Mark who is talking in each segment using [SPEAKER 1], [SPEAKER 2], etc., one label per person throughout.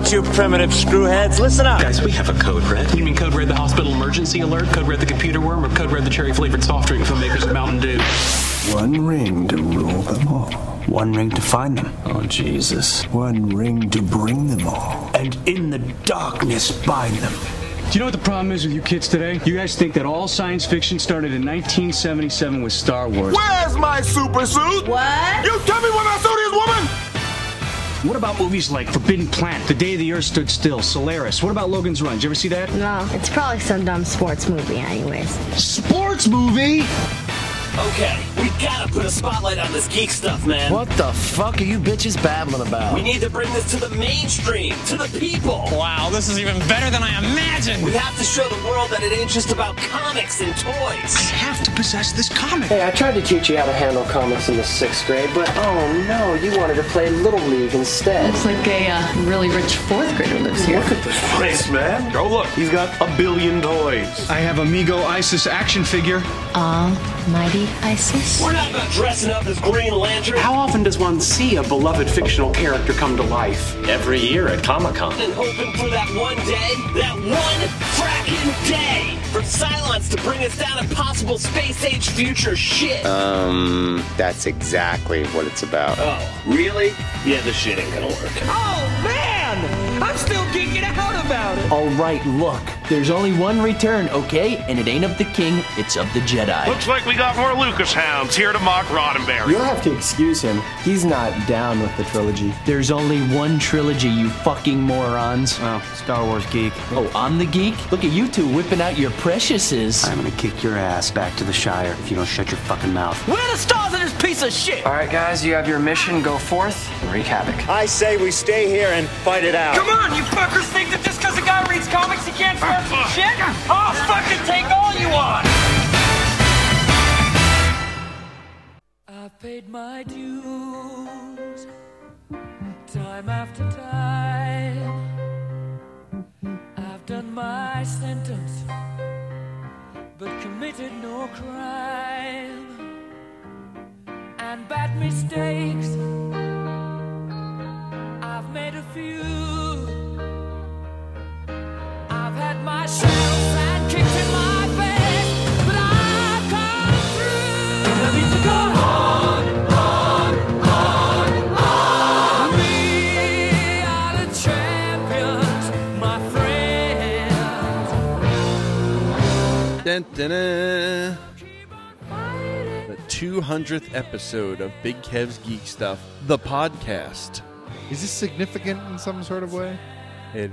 [SPEAKER 1] right, you primitive screwheads, listen up.
[SPEAKER 2] Guys, we have a code red. You mean code red the hospital emergency alert, code red the computer worm, or code red the cherry-flavored soft drink from makers of Mountain Dew?
[SPEAKER 3] One ring to rule them all.
[SPEAKER 1] One ring to find them.
[SPEAKER 2] Oh, Jesus.
[SPEAKER 3] One ring to bring them all.
[SPEAKER 1] And in the darkness bind them.
[SPEAKER 4] Do you know what the problem is with you kids today? You guys think that all science fiction started in 1977 with Star Wars.
[SPEAKER 5] Where's my super suit?
[SPEAKER 6] What?
[SPEAKER 5] You tell me where my suit is, woman!
[SPEAKER 4] What about movies like Forbidden Planet, The Day the Earth Stood Still, Solaris? What about Logan's Run? Did you ever see that?
[SPEAKER 6] No, it's probably some dumb sports movie anyways.
[SPEAKER 4] Sports movie?
[SPEAKER 7] Okay, we gotta put a spotlight on this geek stuff, man.
[SPEAKER 8] What the fuck are you bitches babbling about?
[SPEAKER 7] We need to bring this to the mainstream, to the people.
[SPEAKER 9] Wow, this is even better than I imagined.
[SPEAKER 7] We have to show the world that it ain't just about comics and toys.
[SPEAKER 4] I have to possess this comic.
[SPEAKER 8] Hey, I tried to teach you how to handle comics in the 6th grade, but oh no, you wanted to play Little League instead.
[SPEAKER 10] Looks like a really rich 4th grader lives here.
[SPEAKER 5] Look at this place, man. Oh, look, he's got a billion toys.
[SPEAKER 4] I have Amigo Isis action figure.
[SPEAKER 6] Almighty Isis?
[SPEAKER 7] We're not about dressing up as Green Lantern.
[SPEAKER 2] How often does one see a beloved fictional character come to life?
[SPEAKER 1] Every year at Comic-Con.
[SPEAKER 7] And hoping for that one day, that one fracking day, for Cylons to bring us down impossible space-age future shit.
[SPEAKER 11] That's exactly what it's about.
[SPEAKER 7] Oh, really? Yeah, this shit ain't gonna work.
[SPEAKER 9] Oh, man! I'm still geeking out about it.
[SPEAKER 8] All right, look, there's only one return, okay? And it ain't of the king, it's of the Jedi.
[SPEAKER 5] Looks like we got more Lucas hounds here to mock Roddenberry.
[SPEAKER 8] You'll have to excuse him. He's not down with the trilogy. There's only one trilogy, you fucking morons.
[SPEAKER 1] Oh, Star Wars geek.
[SPEAKER 8] Oh, I'm the geek? Look at you two whipping out your preciouses.
[SPEAKER 1] I'm gonna kick your ass back to the Shire if you don't shut your fucking mouth.
[SPEAKER 9] Where are the stars of this piece of shit?
[SPEAKER 8] All right, guys, you have your mission. Go forth and wreak havoc.
[SPEAKER 1] I say we stay here and fight it out.
[SPEAKER 9] Come on, you fuckers think that just because a guy reads comics he can't start some shit? I'll fucking take all you want!
[SPEAKER 12] I've paid my dues, time after time. I've done my sentence, but committed no crime. And bad mistakes, I've made a few. I've had my shells and kicks in my face, but I've come through. And I need to go on. We are the champions, my friends.
[SPEAKER 13] Dun, dun, dun. The 200th episode of Big Kev's Geek Stuff, the podcast.
[SPEAKER 14] Is this significant in some sort of way?
[SPEAKER 13] It's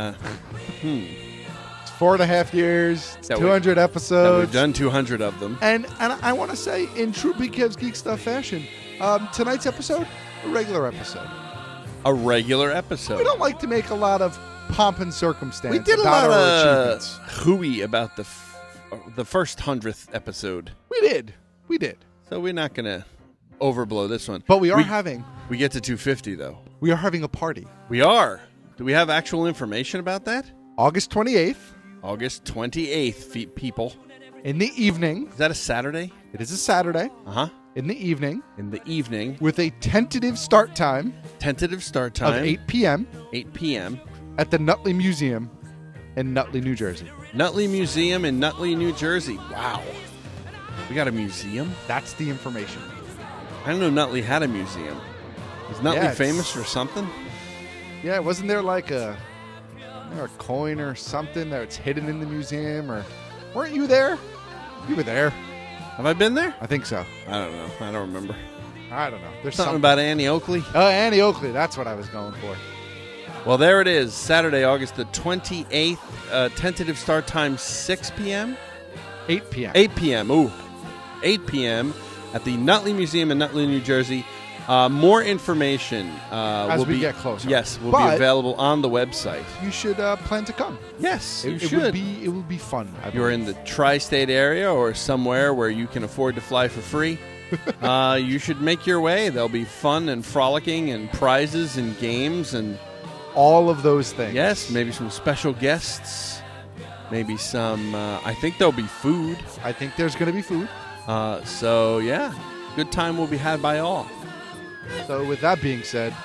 [SPEAKER 14] 4.5 years, it's 200 episodes.
[SPEAKER 13] We've done 200 of them.
[SPEAKER 14] And I want to say, in true Big Kev's Geek Stuff fashion, tonight's episode, a regular episode.
[SPEAKER 13] A regular episode.
[SPEAKER 14] We don't like to make a lot of pomp and circumstance.
[SPEAKER 13] We did a
[SPEAKER 14] about
[SPEAKER 13] lot
[SPEAKER 14] our
[SPEAKER 13] of
[SPEAKER 14] achievements.
[SPEAKER 13] hooey about the first 100th episode.
[SPEAKER 14] We did.
[SPEAKER 13] So we're not going to overblow this one.
[SPEAKER 14] But we
[SPEAKER 13] We get to 250, though.
[SPEAKER 14] We are having a party.
[SPEAKER 13] We are. Do we have actual information about that?
[SPEAKER 14] August 28th.
[SPEAKER 13] August 28th, people.
[SPEAKER 14] In the evening.
[SPEAKER 13] Is that a Saturday?
[SPEAKER 14] It is a Saturday.
[SPEAKER 13] Uh-huh.
[SPEAKER 14] In the evening.
[SPEAKER 13] With
[SPEAKER 14] a tentative start time.
[SPEAKER 13] Of
[SPEAKER 14] 8 p.m.
[SPEAKER 13] 8 p.m.
[SPEAKER 14] At the Nutley Museum in Nutley, New Jersey.
[SPEAKER 13] Nutley Museum in Nutley, New Jersey. Wow. We got a museum?
[SPEAKER 14] That's the information.
[SPEAKER 13] I didn't know Nutley had a museum. Is Nutley famous for something?
[SPEAKER 14] Yeah, wasn't there like a coin or something that's hidden in the museum? Or weren't you there? You were there.
[SPEAKER 13] Have I been there?
[SPEAKER 14] I think so.
[SPEAKER 13] I don't know. I don't remember.
[SPEAKER 14] I don't know. There's
[SPEAKER 13] something about Annie Oakley.
[SPEAKER 14] Oh, Annie Oakley. That's what I was going for.
[SPEAKER 13] Well, there it is. Saturday, August the 28th. Tentative start time 6 p.m.
[SPEAKER 14] 8 p.m.
[SPEAKER 13] 8 p.m. Ooh. 8 p.m. at the Nutley Museum in Nutley, New Jersey. More information
[SPEAKER 14] as we get closer.
[SPEAKER 13] Yes, will be available on the website.
[SPEAKER 14] You should plan to come.
[SPEAKER 13] Yes, you
[SPEAKER 14] it
[SPEAKER 13] should.
[SPEAKER 14] It would be fun.
[SPEAKER 13] You're in the tri-state area or somewhere where you can afford to fly for free. You should make your way. There'll be fun and frolicking and prizes and games and
[SPEAKER 14] all of those things.
[SPEAKER 13] Yes, maybe some special guests. Maybe some. I think there'll be food.
[SPEAKER 14] I think there's going to be food.
[SPEAKER 13] So yeah, good time will be had by all.
[SPEAKER 14] So with that being said,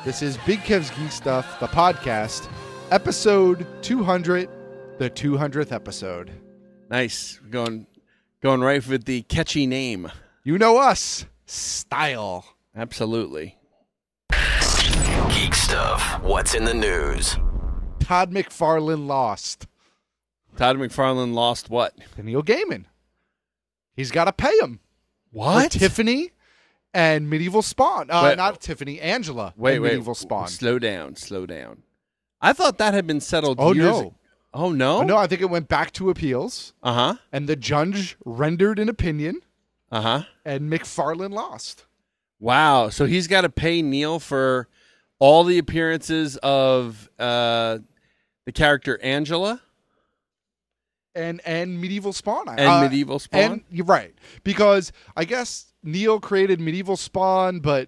[SPEAKER 14] This is Big Kev's Geek Stuff, the podcast, episode 200, the 200th episode.
[SPEAKER 13] Nice. Going right with the catchy name.
[SPEAKER 14] You know us. Style.
[SPEAKER 13] Absolutely.
[SPEAKER 7] Geek Stuff. What's in the news?
[SPEAKER 14] Todd McFarlane lost.
[SPEAKER 13] Todd McFarlane lost what?
[SPEAKER 14] To Neil Gaiman. He's got to pay him.
[SPEAKER 13] What?
[SPEAKER 14] For Tiffany and Medieval Spawn.
[SPEAKER 13] Wait.
[SPEAKER 14] Not Tiffany, Angela.
[SPEAKER 13] Wait.
[SPEAKER 14] and Medieval Spawn.
[SPEAKER 13] Slow down. I thought that had been settled
[SPEAKER 14] Oh,
[SPEAKER 13] years
[SPEAKER 14] no.
[SPEAKER 13] ago. Oh, no?
[SPEAKER 14] No, I think it went back to appeals.
[SPEAKER 13] Uh-huh.
[SPEAKER 14] And the judge rendered an opinion.
[SPEAKER 13] Uh-huh.
[SPEAKER 14] And McFarlane lost.
[SPEAKER 13] Wow. So he's got to pay Neil for all the appearances of the character Angela?
[SPEAKER 14] And Medieval Spawn.
[SPEAKER 13] Medieval Spawn?
[SPEAKER 14] And you're right. Because I guess Neil created Medieval Spawn, but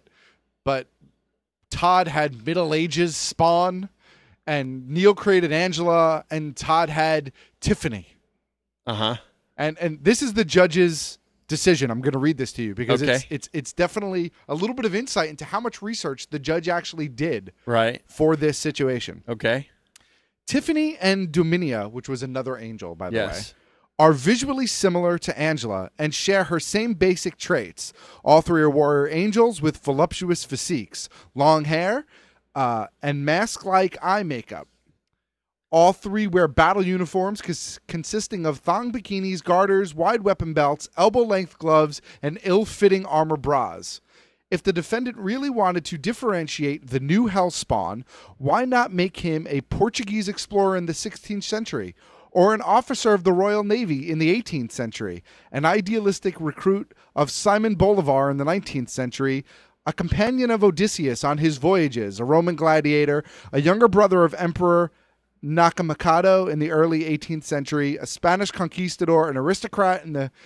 [SPEAKER 14] Todd had Middle Ages Spawn. And Neil created Angela, and Todd had Tiffany.
[SPEAKER 13] Uh-huh.
[SPEAKER 14] And this is the judge's decision. I'm going to read this to you because
[SPEAKER 13] Okay.
[SPEAKER 14] it's definitely a little bit of insight into how much research the judge actually did
[SPEAKER 13] Right.
[SPEAKER 14] for this situation.
[SPEAKER 13] Okay.
[SPEAKER 14] Tiffany and Dominia, which was another angel, by the way,
[SPEAKER 13] Yes.
[SPEAKER 14] are visually similar to Angela and share her same basic traits. All three are warrior angels with voluptuous physiques, long hair, and mask-like eye makeup. All three wear battle uniforms consisting of thong bikinis, garters, wide weapon belts, elbow-length gloves, and ill-fitting armor bras. If the defendant really wanted to differentiate the new Hellspawn, why not make him a Portuguese explorer in the 16th century, or an officer of the Royal Navy in the 18th century, an idealistic recruit of Simon Bolivar in the 19th century, a companion of Odysseus on his voyages, a Roman gladiator, a younger brother of Emperor Nakamikado in the early 18th century, a Spanish conquistador, an aristocrat in the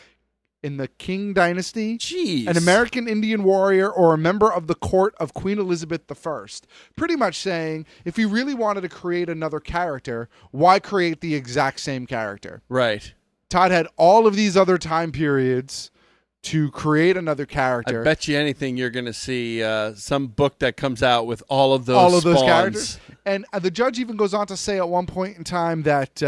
[SPEAKER 14] Qing dynasty,
[SPEAKER 13] Jeez.
[SPEAKER 14] an American Indian warrior, or a member of the court of Queen Elizabeth I. Pretty much saying, if you really wanted to create another character, why create the exact same character?
[SPEAKER 13] Right.
[SPEAKER 14] Todd had all of these other time periods to create another character.
[SPEAKER 13] I bet you anything you're going to see some book that comes out with all of those spawns.
[SPEAKER 14] Characters. And the judge even goes on to say at one point in time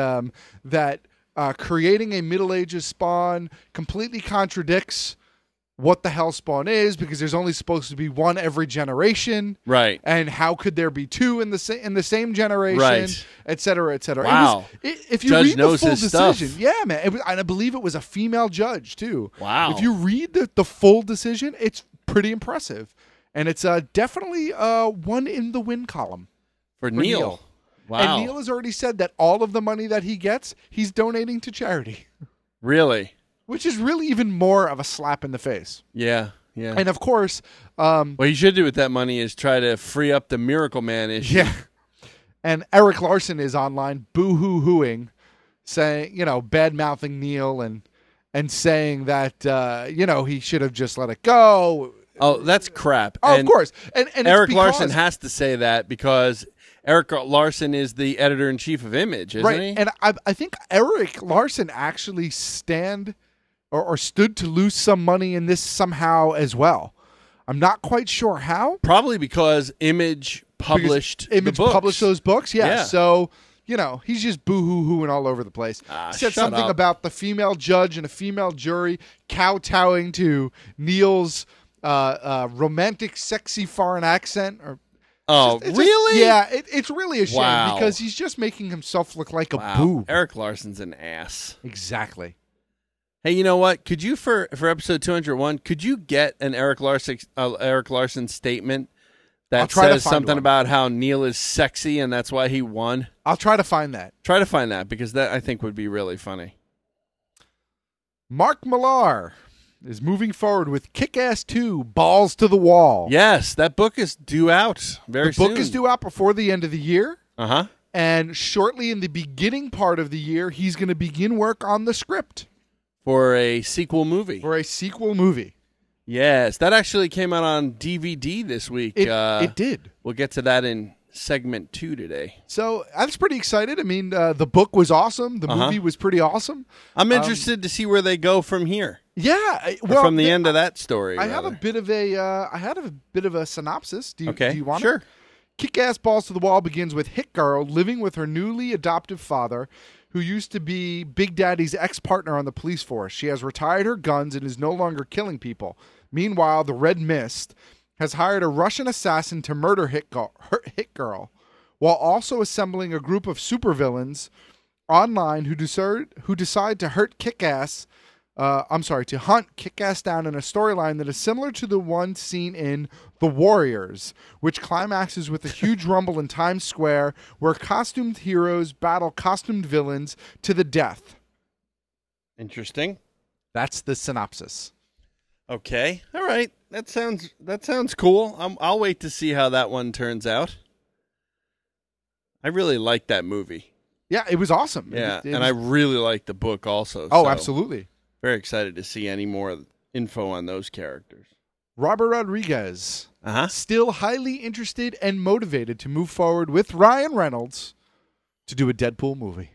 [SPEAKER 14] that creating a Middle Ages Spawn completely contradicts what the Hellspawn is, because there's only supposed to be one every generation.
[SPEAKER 13] Right.
[SPEAKER 14] And how could there be two in the same generation?
[SPEAKER 13] Right.
[SPEAKER 14] Et cetera, et cetera.
[SPEAKER 13] Wow.
[SPEAKER 14] If you
[SPEAKER 13] Judge
[SPEAKER 14] read the
[SPEAKER 13] knows
[SPEAKER 14] full
[SPEAKER 13] his
[SPEAKER 14] decision,
[SPEAKER 13] stuff.
[SPEAKER 14] yeah, man. And I believe it was a female judge too.
[SPEAKER 13] Wow.
[SPEAKER 14] If you read the full decision, it's pretty impressive, and it's definitely one in the win column
[SPEAKER 13] For Neil. Wow.
[SPEAKER 14] And Neil has already said that all of the money that he gets, he's donating to charity.
[SPEAKER 13] Really?
[SPEAKER 14] Which is really even more of a slap in the face.
[SPEAKER 13] Yeah. Yeah.
[SPEAKER 14] And of course,
[SPEAKER 13] what he should do with that money is try to free up the Miracle Man issue.
[SPEAKER 14] Yeah. And Eric Larson is online boo-hoo-hooing, saying, bad-mouthing Neil and saying that, he should have just let it go.
[SPEAKER 13] Oh, that's crap.
[SPEAKER 14] Oh,
[SPEAKER 13] and
[SPEAKER 14] of course. And
[SPEAKER 13] Eric
[SPEAKER 14] it's
[SPEAKER 13] Larson has to say that because Eric Larson is the editor-in-chief of Image, isn't he?
[SPEAKER 14] And I think Eric Larson actually stood to lose some money in this somehow as well. I'm not quite sure how.
[SPEAKER 13] Probably because Image published
[SPEAKER 14] those books.
[SPEAKER 13] Yeah.
[SPEAKER 14] So, he's just boo-hoo-hooing all over the place. He said something about the female judge and a female jury kowtowing to Neil's romantic, sexy foreign accent.
[SPEAKER 13] Really?
[SPEAKER 14] It's really a shame because he's just making himself look like a boob.
[SPEAKER 13] Eric Larson's an ass.
[SPEAKER 14] Exactly.
[SPEAKER 13] Hey, you know what? Could you, for episode 201, could you get an Eric Larson statement that says something about how Neil is sexy and that's why he won?
[SPEAKER 14] I'll try to find that.
[SPEAKER 13] Try to find that, because that I think would be really funny.
[SPEAKER 14] Mark Millar is moving forward with Kick-Ass 2, Balls to the Wall.
[SPEAKER 13] Yes, that book is due out very soon.
[SPEAKER 14] The book is due out before the end of the year.
[SPEAKER 13] Uh-huh.
[SPEAKER 14] And shortly in the beginning part of the year, he's going to begin work on the script.
[SPEAKER 13] For a sequel movie. Yes, that actually came out on DVD this week.
[SPEAKER 14] It did.
[SPEAKER 13] We'll get to that in segment 2 today.
[SPEAKER 14] So I was pretty excited. I mean, the book was awesome. The movie was pretty awome.
[SPEAKER 13] I'm interested to see where they go from here.
[SPEAKER 14] Yeah,
[SPEAKER 13] from the end of that story.
[SPEAKER 14] I have a bit of a synopsis. Do you want
[SPEAKER 13] Sure.
[SPEAKER 14] it? Kick-Ass Balls to the Wall begins with Hit Girl living with her newly adoptive father, who used to be Big Daddy's ex-partner on the police force. She has retired her guns and is no longer killing people. Meanwhile, the Red Mist has hired a Russian assassin to murder Hit Girl, while also assembling a group of supervillains online who decide to hunt Kick-Ass down in a storyline that is similar to the one seen in The Warriors, which climaxes with a huge rumble in Times Square where costumed heroes battle costumed villains to the death.
[SPEAKER 13] Interesting.
[SPEAKER 14] That's the synopsis.
[SPEAKER 13] Okay. All right. That sounds cool. I'll wait to see how that one turns out. I really liked that movie.
[SPEAKER 14] Yeah, it was awesome.
[SPEAKER 13] Yeah, and I really liked the book also.
[SPEAKER 14] Oh,
[SPEAKER 13] so
[SPEAKER 14] absolutely.
[SPEAKER 13] Very excited to see any more info on those characters.
[SPEAKER 14] Robert Rodriguez, still highly interested and motivated to move forward with Ryan Reynolds to do a Deadpool movie.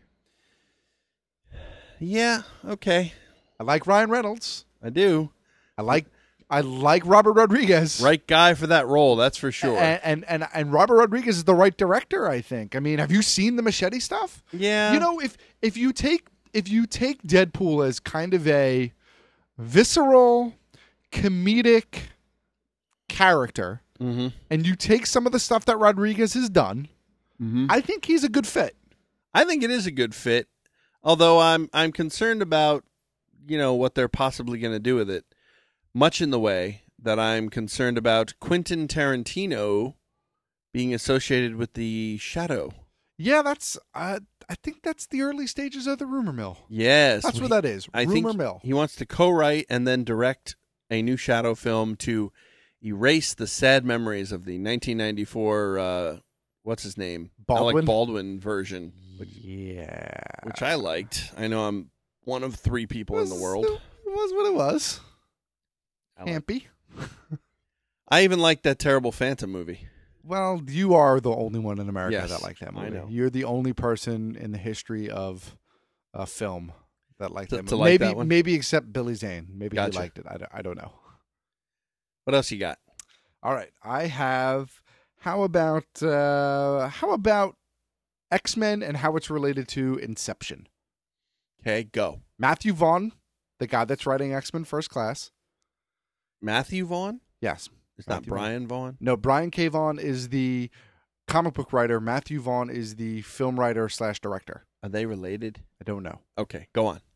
[SPEAKER 13] Yeah, okay.
[SPEAKER 14] I like Ryan Reynolds.
[SPEAKER 13] I do.
[SPEAKER 14] I like Robert Rodriguez.
[SPEAKER 13] Right guy for that role, that's for sure.
[SPEAKER 14] And Robert Rodriguez is the right director, I think. I mean, have you seen the Machete stuff?
[SPEAKER 13] Yeah.
[SPEAKER 14] You know, if you take Deadpool as kind of a visceral, comedic character, and you take some of the stuff that Rodriguez has done, I think he's a good fit.
[SPEAKER 13] I think it is a good fit, although I'm concerned about, what they're possibly going to do with it. Much in the way that I'm concerned about Quentin Tarantino being associated with The Shadow.
[SPEAKER 14] Yeah, that's. I think that's the early stages of the rumor mill.
[SPEAKER 13] Yes,
[SPEAKER 14] that's what that is.
[SPEAKER 13] I
[SPEAKER 14] rumor
[SPEAKER 13] think
[SPEAKER 14] mill.
[SPEAKER 13] He wants to co-write and then direct a new Shadow film to erase the sad memories of the 1994. What's his name? Alec Baldwin version. Which I liked. I know I'm one of 3 people in the world.
[SPEAKER 14] It was what it was. Campy.
[SPEAKER 13] I even liked that terrible Phantom movie.
[SPEAKER 14] Well, you are the only one in America
[SPEAKER 13] Yes,
[SPEAKER 14] that liked that movie.
[SPEAKER 13] I know.
[SPEAKER 14] You're the only person in the history of film that liked that movie.
[SPEAKER 13] To like that one?
[SPEAKER 14] Maybe except Billy Zane. Maybe
[SPEAKER 13] Gotcha.
[SPEAKER 14] he liked it. I don't know.
[SPEAKER 13] What else you got?
[SPEAKER 14] All right, I have. How about X-Men and how it's related to Inception?
[SPEAKER 13] Okay, go.
[SPEAKER 14] Matthew Vaughn, the guy that's writing X-Men First Class.
[SPEAKER 13] Matthew Vaughn?
[SPEAKER 14] Yes.
[SPEAKER 13] It's not Brian Vaughn?
[SPEAKER 14] No, Brian K. Vaughan is the comic book writer. Matthew Vaughn is the film writer / director.
[SPEAKER 13] Are they related?
[SPEAKER 14] I don't know.
[SPEAKER 13] Okay, go on.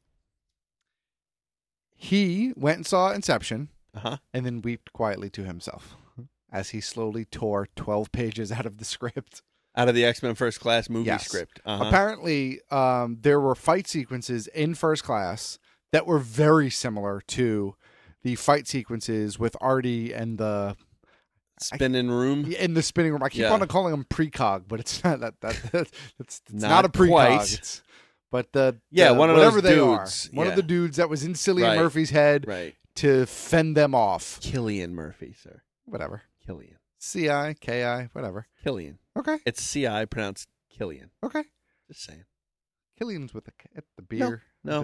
[SPEAKER 14] He went and saw Inception
[SPEAKER 13] and
[SPEAKER 14] then wept quietly to himself as he slowly tore 12 pages out of the script.
[SPEAKER 13] Out of the X-Men First Class movie
[SPEAKER 14] Yes.
[SPEAKER 13] script.
[SPEAKER 14] Apparently, there were fight sequences in First Class that were very similar to the fight sequences with Artie and the
[SPEAKER 13] spinning room.
[SPEAKER 14] In the spinning room. I keep on calling them precog, but it's not it's
[SPEAKER 13] Not
[SPEAKER 14] not a precog.
[SPEAKER 13] quite.
[SPEAKER 14] But
[SPEAKER 13] one of
[SPEAKER 14] whatever
[SPEAKER 13] those
[SPEAKER 14] they
[SPEAKER 13] dudes.
[SPEAKER 14] are. One of the dudes that was in Cillian
[SPEAKER 13] Right.
[SPEAKER 14] Murphy's head to fend them off.
[SPEAKER 13] Cillian Murphy, sir.
[SPEAKER 14] Whatever.
[SPEAKER 13] Killian.
[SPEAKER 14] C-I, K-I, whatever.
[SPEAKER 13] Killian.
[SPEAKER 14] Okay.
[SPEAKER 13] It's C-I pronounced Killian.
[SPEAKER 14] Okay.
[SPEAKER 13] Just saying.
[SPEAKER 14] Killian's with the beer.
[SPEAKER 13] No.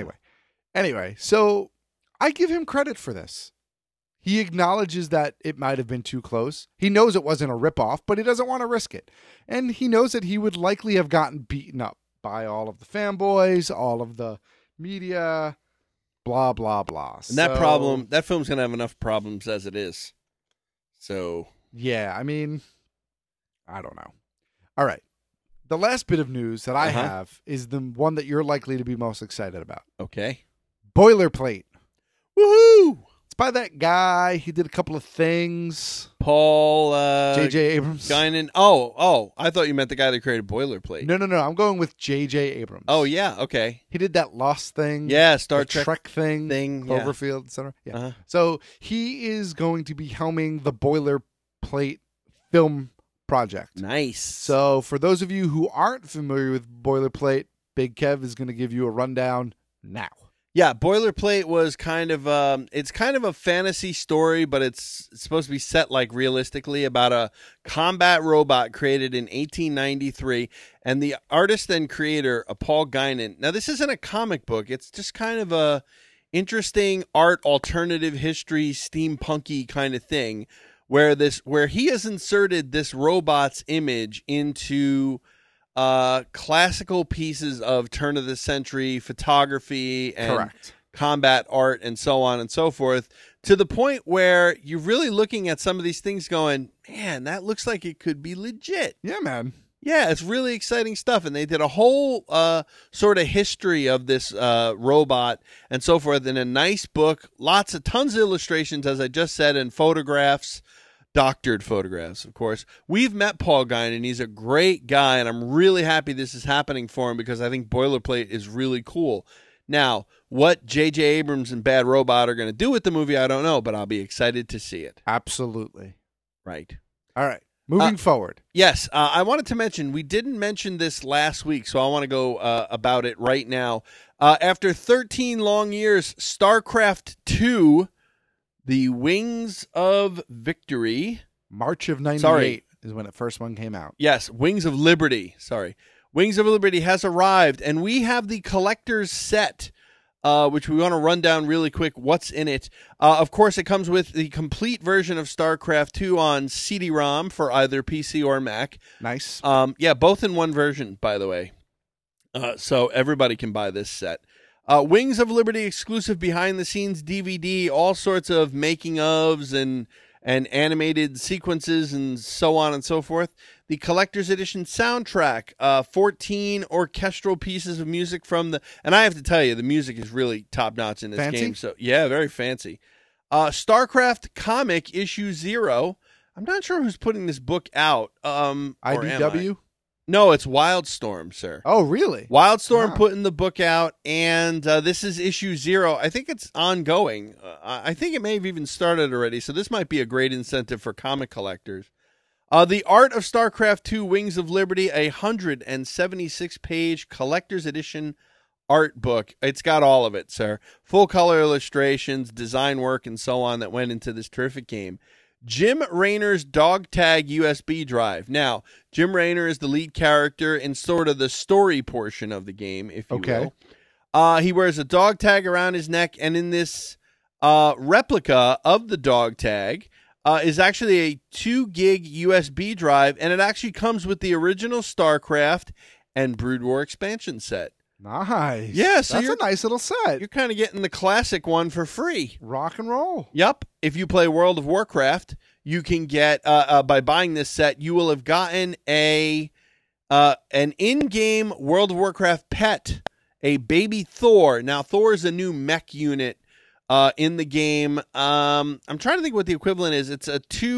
[SPEAKER 14] Anyway, so I give him credit for this. He acknowledges that it might have been too close. He knows it wasn't a ripoff, but he doesn't want to risk it. And he knows that he would likely have gotten beaten up by all of the fanboys, all of the media, blah, blah, blah.
[SPEAKER 13] And that film's going to have enough problems as it is. So.
[SPEAKER 14] Yeah, I mean, I don't know. All right. The last bit of news that I have is the one that you're likely to be most excited about.
[SPEAKER 13] Okay.
[SPEAKER 14] Boilerplate.
[SPEAKER 13] Woohoo!
[SPEAKER 14] It's by that guy. He did a couple of things.
[SPEAKER 13] Paul
[SPEAKER 14] J.J. Abrams.
[SPEAKER 13] Guinan. Oh, I thought you meant the guy that created Boilerplate.
[SPEAKER 14] No. I'm going with J.J. Abrams.
[SPEAKER 13] Oh, yeah. Okay.
[SPEAKER 14] He did that Lost thing.
[SPEAKER 13] Yeah, Star
[SPEAKER 14] the
[SPEAKER 13] Trek
[SPEAKER 14] thing. Cloverfield, etc. Yeah. So he is going to be helming the Boilerplate film project.
[SPEAKER 13] Nice.
[SPEAKER 14] So for those of you who aren't familiar with Boilerplate, Big Kev is going to give you a rundown now.
[SPEAKER 13] Yeah, Boilerplate was kind of it's kind of a fantasy story, but it's supposed to be set like realistically about a combat robot created in 1893, and the artist and creator, Paul Guinan. Now, this isn't a comic book; it's just kind of a interesting art, alternative history, steampunky kind of thing, where he has inserted this robot's image into classical pieces of turn of the century photography and
[SPEAKER 14] Correct.
[SPEAKER 13] combat art and so on and so forth, to the point where you're really looking at some of these things going, man, that looks like it could be legit.
[SPEAKER 14] Yeah, man.
[SPEAKER 13] Yeah, it's really exciting stuff. And they did a whole sort of history of this robot and so forth in a nice book. Tons of illustrations, as I just said, and photographs, doctored photographs, of course. We've met Paul Guinan. He's a great guy, and I'm really happy this is happening for him because I think Boilerplate is really cool. Now, what J.J. Abrams and Bad Robot are going to do with the movie, I don't know, but I'll be excited to see it.
[SPEAKER 14] Absolutely.
[SPEAKER 13] Right.
[SPEAKER 14] All right. Moving forward.
[SPEAKER 13] Yes, I wanted to mention, we didn't mention this last week, so I want to go about it right now. After 13 long years, StarCraft II, The Wings of Victory.
[SPEAKER 14] March of 98 is when the first one came out.
[SPEAKER 13] Yes, Wings of Liberty. Sorry. Wings of Liberty has arrived, and we have the collector's set, which we want to run down really quick what's in it. Of course, it comes with the complete version of StarCraft 2 on CD-ROM for either PC or Mac.
[SPEAKER 14] Nice.
[SPEAKER 13] Yeah, both in one version, by the way. So everybody can buy this set. Wings of Liberty exclusive behind-the-scenes DVD, all sorts of making-ofs and animated sequences and so on and so forth. The collector's edition soundtrack, 14 orchestral pieces of music from and I have to tell you, the music is really top-notch in this
[SPEAKER 14] fancy?
[SPEAKER 13] game. So yeah, very fancy. StarCraft comic issue 0. I'm not sure who's putting this book out.
[SPEAKER 14] IDW?
[SPEAKER 13] No, it's Wildstorm, sir.
[SPEAKER 14] Oh, really?
[SPEAKER 13] Wildstorm putting the book out, and this is issue 0. I think it's ongoing. I think it may have even started already, so this might be a great incentive for comic collectors. The Art of StarCraft II Wings of Liberty, a 176-page collector's edition art book. It's got all of it, sir. Full color illustrations, design work, and so on that went into this terrific game. Jim Raynor's dog tag USB drive. Now, Jim Raynor is the lead character in sort of the story portion of the game, if you will. He wears a dog tag around his neck, and in this replica of the dog tag is actually a 2 gig USB drive, and it actually comes with the original StarCraft and Brood War expansion set.
[SPEAKER 14] Nice.
[SPEAKER 13] Yeah, so
[SPEAKER 14] that's a nice little set.
[SPEAKER 13] You're kind of getting the classic one for free.
[SPEAKER 14] Rock and roll.
[SPEAKER 13] Yep. If you play World of Warcraft, you can get by buying this set, you will have gotten an in-game World of Warcraft pet, a baby Thor. Now, Thor is a new mech unit in the game. I'm trying to think what the equivalent is. It's a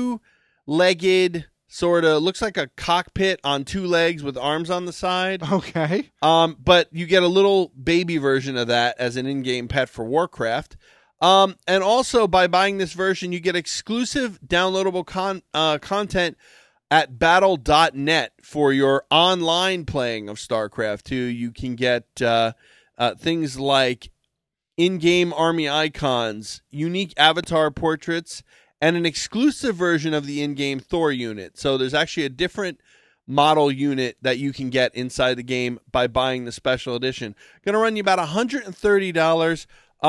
[SPEAKER 13] 2-legged, sort of looks like a cockpit on 2 legs with arms on the side.
[SPEAKER 14] Okay.
[SPEAKER 13] But you get a little baby version of that as an in-game pet for Warcraft. And also by buying this version, you get exclusive downloadable content at battle.net for your online playing of StarCraft 2. You can get things like in-game army icons, unique avatar portraits, and an exclusive version of the in-game Thor unit. So there's actually a different model unit that you can get inside the game by buying the special edition. Going to run you about $130.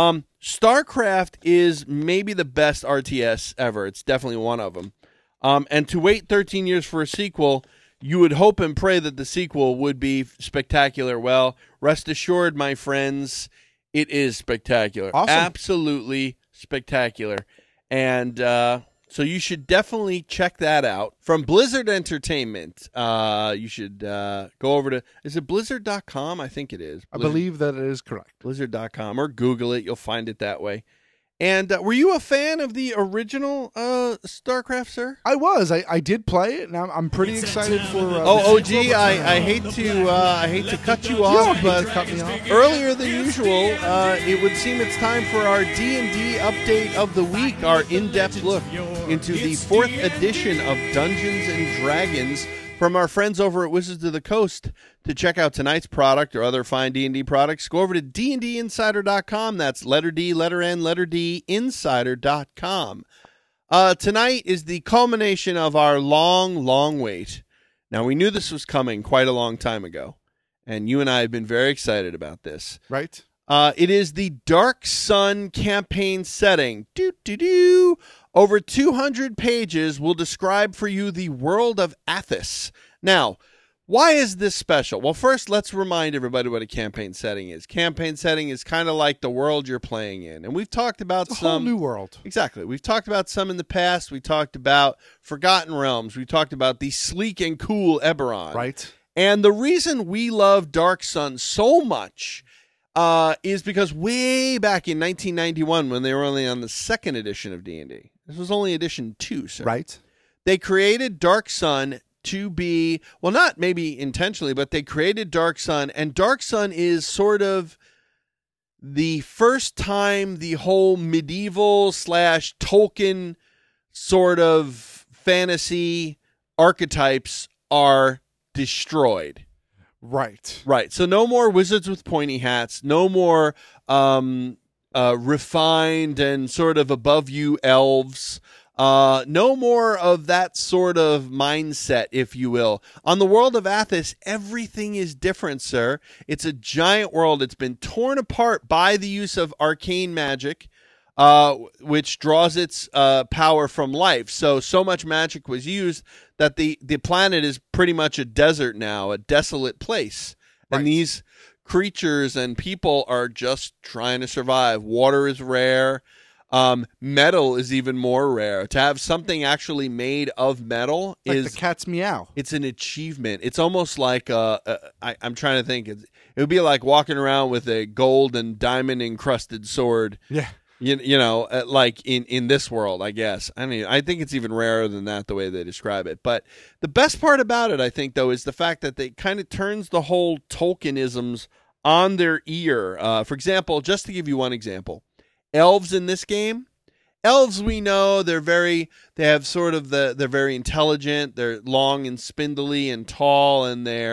[SPEAKER 13] StarCraft is maybe the best RTS ever. It's definitely one of them. And to wait 13 years for a sequel, you would hope and pray that the sequel would be spectacular. Well, rest assured, my friends, it is spectacular.
[SPEAKER 14] Awesome.
[SPEAKER 13] Absolutely spectacular. And so you should definitely check that out. From Blizzard Entertainment, you should go over to, is it blizzard.com? I think it is.
[SPEAKER 14] I believe that it is correct.
[SPEAKER 13] Blizzard.com, or Google it. You'll find it that way. And were you a fan of the original StarCraft, sir?
[SPEAKER 14] I was. I did play it, and I'm pretty excited for.
[SPEAKER 13] OG, I hate to cut you off, but earlier than usual, it would seem it's time for our D&D update of the week, our in-depth look into the 4th edition of Dungeons and Dragons from our friends over at Wizards of the Coast. To check out tonight's product or other fine D&D products, go over to dndinsider.com. That's letter D, letter N, letter D, insider.com. Tonight is the culmination of our long, long wait. Now, we knew this was coming quite a long time ago, and you and I have been very excited about this.
[SPEAKER 14] Right.
[SPEAKER 13] It is the Dark Sun campaign setting Over 200 pages will describe for you the world of Athos. Now, why is this special? Well, first, let's remind everybody what a campaign setting is. Campaign setting is kind of like the world you're playing in. And we've talked about
[SPEAKER 14] It's a whole new world.
[SPEAKER 13] Exactly. We've talked about some in the past. We talked about Forgotten Realms. We talked about the sleek and cool Eberron.
[SPEAKER 14] Right.
[SPEAKER 13] And the reason we love Dark Sun so much is because way back in 1991, when they were only on the second edition of D&D, this was only edition 2, sir.
[SPEAKER 14] Right.
[SPEAKER 13] They created Dark Sun to be, well, not maybe intentionally, but they created Dark Sun, and Dark Sun is sort of the first time the whole medieval / Tolkien sort of fantasy archetypes are destroyed.
[SPEAKER 14] Right.
[SPEAKER 13] Right. So no more wizards with pointy hats, no more refined and sort of above you elves. No more of that sort of mindset, if you will. On the world of Athos, everything is different, sir. It's a giant world. It's been torn apart by the use of arcane magic, which draws its power from life. So much magic was used that the planet is pretty much a desert now, a desolate place. Right. And these creatures and people are just trying to survive. Water is rare. Metal is even more rare. To have something actually made of metal
[SPEAKER 14] like
[SPEAKER 13] is
[SPEAKER 14] the cat's meow.
[SPEAKER 13] It's an achievement. It's almost like I'm trying to think. It would be like walking around with a gold and diamond encrusted sword.
[SPEAKER 14] Yeah.
[SPEAKER 13] You know, like in this world, I guess. I mean, I think it's even rarer than that, the way they describe it. But the best part about it, I think, though, is the fact that they kind of turns the whole Tolkienisms on their ear. For example, just to give you one example. Elves in this game, elves, we know they're very intelligent, they're long and spindly and tall, and they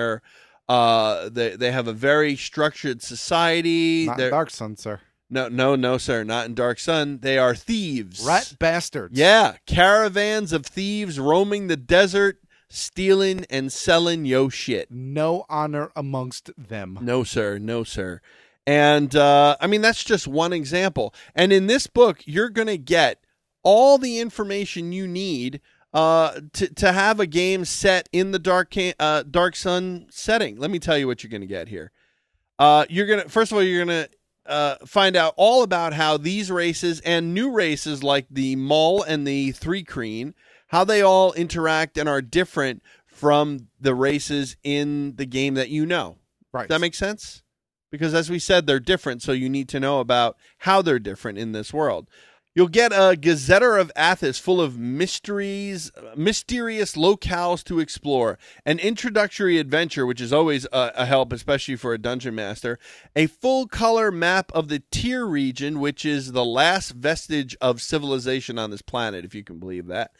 [SPEAKER 13] have a very structured society.
[SPEAKER 14] Not in Dark Sun, sir.
[SPEAKER 13] No, sir, not in Dark Sun. They are thieves.
[SPEAKER 14] Rat bastards.
[SPEAKER 13] Yeah, caravans of thieves roaming the desert, stealing and selling yo shit.
[SPEAKER 14] No honor amongst them.
[SPEAKER 13] No, sir. No, sir. And, I mean, that's just one example. And in this book, you're going to get all the information you need to have a game set in the Dark Sun setting. Let me tell you what you're going to get here. First of all, you're going to find out all about how these races and new races like the Mull and the Three Kreen, how they all interact and are different from the races in the game that you know.
[SPEAKER 14] Right.
[SPEAKER 13] Does that make sense? Because as we said, they're different, so you need to know about how they're different in this world. You'll get a Gazetteer of Athos full of mysterious locales to explore, an introductory adventure, which is always a help, especially for a dungeon master, a full-color map of the Tyr region, which is the last vestige of civilization on this planet, if you can believe that.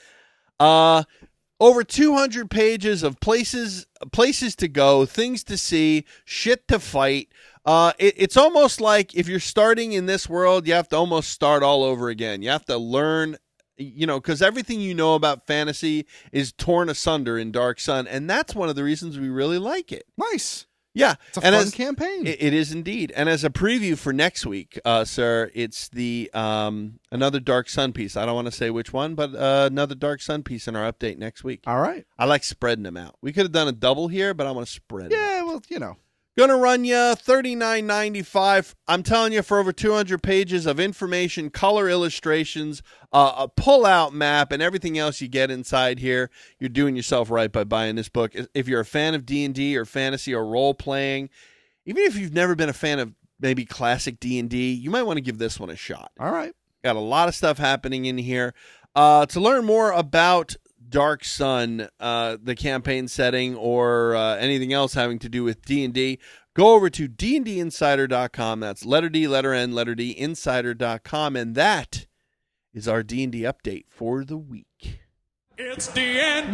[SPEAKER 13] Over 200 pages of places to go, things to see, shit to fight. It's almost like if you're starting in this world, you have to almost start all over again. You have to learn, because everything you know about fantasy is torn asunder in Dark Sun, and that's one of the reasons we really like it.
[SPEAKER 14] Nice.
[SPEAKER 13] Yeah.
[SPEAKER 14] It's a fun campaign.
[SPEAKER 13] It is indeed. And as a preview for next week, sir, it's the another Dark Sun piece. I don't want to say which one, but another Dark Sun piece in our update next week.
[SPEAKER 14] All right.
[SPEAKER 13] I like spreading them out. We could have done a double here, but I want to spread them out.
[SPEAKER 14] Yeah, well,
[SPEAKER 13] Gonna run you $39.95. I'm telling you, for over 200 pages of information, color illustrations, a pull-out map, and everything else you get inside here, you're doing yourself right by buying this book. If you're a fan of D&D or fantasy or role-playing, even if you've never been a fan of maybe classic D&D, you might want to give this one a shot.
[SPEAKER 14] All right.
[SPEAKER 13] Got a lot of stuff happening in here. To learn more about Dark Sun, the campaign setting, or anything else having to do with D&D, go over to dndinsider.com. That's letter D, letter N, letter D, insider.com, and that is our D&D update for the week.
[SPEAKER 12] It's D&D,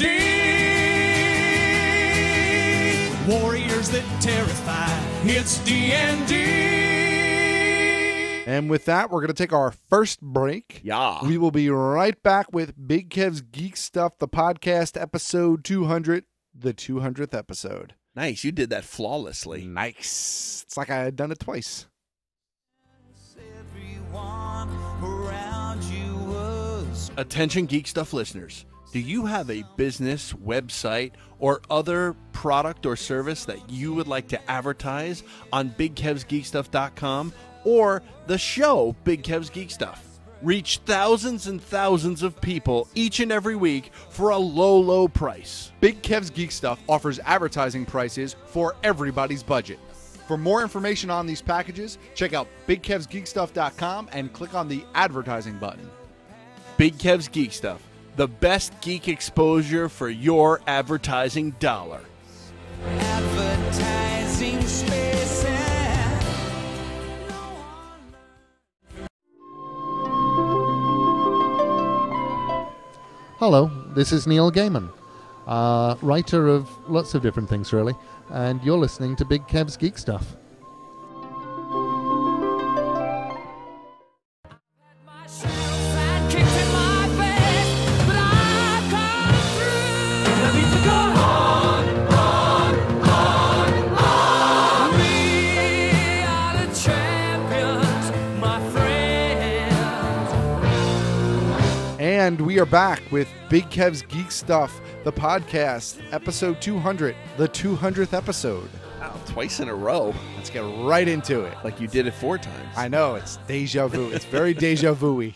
[SPEAKER 12] warriors that terrify. It's D&D.
[SPEAKER 14] And with that, we're going to take our first break.
[SPEAKER 13] Yeah.
[SPEAKER 14] We will be right back with Big Kev's Geek Stuff, the podcast, episode 200, the 200th episode.
[SPEAKER 13] Nice. You did that flawlessly.
[SPEAKER 14] Nice. It's like I had done it twice.
[SPEAKER 12] Everyone around you was
[SPEAKER 13] Attention Geek Stuff listeners. Do you have a business, website, or other product or service that you would like to advertise on BigKevsGeekStuff.com or the show Big Kev's Geek Stuff? Reach thousands and thousands of people each and every week for a low, low price.
[SPEAKER 14] Big Kev's Geek Stuff offers advertising prices for everybody's budget. For more information on these packages, check out BigKevsGeekStuff.com and click on the advertising button.
[SPEAKER 13] Big Kev's Geek Stuff, the best geek exposure for your advertising dollar.
[SPEAKER 12] Advertising space.
[SPEAKER 15] Hello, this is Neil Gaiman, writer of lots of different things, really, and you're listening to Big Kev's Geek Stuff.
[SPEAKER 14] And we are back with Big Kev's Geek Stuff, the podcast, episode 200, the 200th episode.
[SPEAKER 13] Wow, twice in a row.
[SPEAKER 14] Let's get right into it.
[SPEAKER 13] Like you did it 4 times.
[SPEAKER 14] I know, it's deja vu. It's very deja vu-y.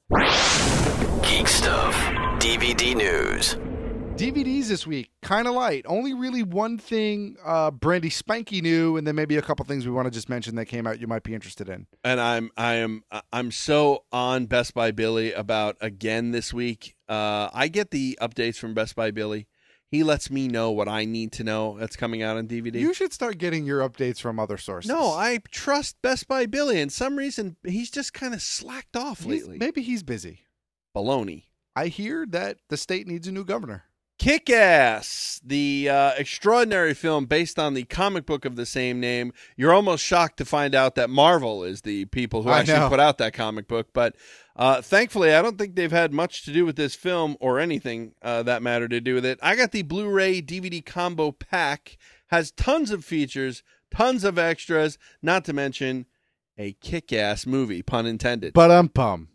[SPEAKER 16] Geek Stuff, DVD news.
[SPEAKER 14] DVDs this week, kind of light. Only really one thing Brandy Spanky new, and then maybe a couple things we want to just mention that came out you might be interested in.
[SPEAKER 13] And I'm so on Best Buy Billy about again this week. I get the updates from Best Buy Billy. He lets me know what I need to know that's coming out on DVD.
[SPEAKER 14] You should start getting your updates from other sources.
[SPEAKER 13] No, I trust Best Buy Billy. And some reason he's just kind of slacked off lately.
[SPEAKER 14] Maybe he's busy.
[SPEAKER 13] Baloney.
[SPEAKER 14] I hear that the state needs a new governor.
[SPEAKER 13] Kick-Ass, the extraordinary film based on the comic book of the same name. You're almost shocked to find out that Marvel is the people who actually put out that comic book. But thankfully, I don't think they've had much to do with this film or anything that matter to do with it. I got the Blu-ray DVD combo pack. Has tons of features, tons of extras, not to mention a kick-ass movie, pun intended.
[SPEAKER 14] Ba-dum-pum.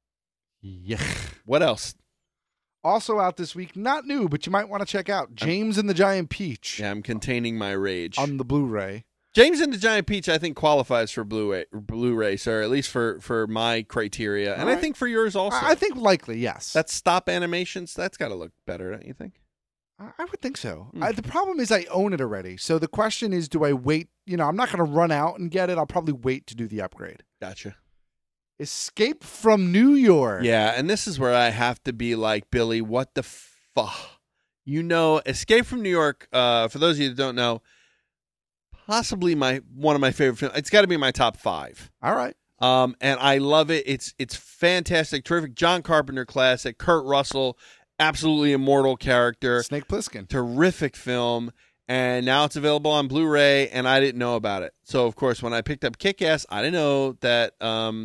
[SPEAKER 14] Yuck.
[SPEAKER 13] What else?
[SPEAKER 14] Also out this week, not new, but you might want to check out James and the Giant Peach.
[SPEAKER 13] Yeah, I'm containing my rage.
[SPEAKER 14] On the Blu-ray.
[SPEAKER 13] James and the Giant Peach, I think, qualifies for Blu-ray, sir, at least for my criteria. And I think for yours also.
[SPEAKER 14] I think likely, yes.
[SPEAKER 13] That's stop animations. That's got to look better, don't you think?
[SPEAKER 14] I would think so. The problem is I own it already. So the question is, do I wait? I'm not going to run out and get it. I'll probably wait to do the upgrade.
[SPEAKER 13] Gotcha.
[SPEAKER 14] Escape from New York.
[SPEAKER 13] Yeah, and this is where I have to be like, Billy, what the fuck? Escape from New York, for those of you that don't know, possibly one of my favorite films. It's got to be my top 5.
[SPEAKER 14] All right.
[SPEAKER 13] And I love it. It's fantastic, terrific. John Carpenter classic. Kurt Russell, absolutely immortal character.
[SPEAKER 14] Snake Plissken.
[SPEAKER 13] Terrific film. And now it's available on Blu-ray, and I didn't know about it. So, of course, when I picked up Kick-Ass, I didn't know that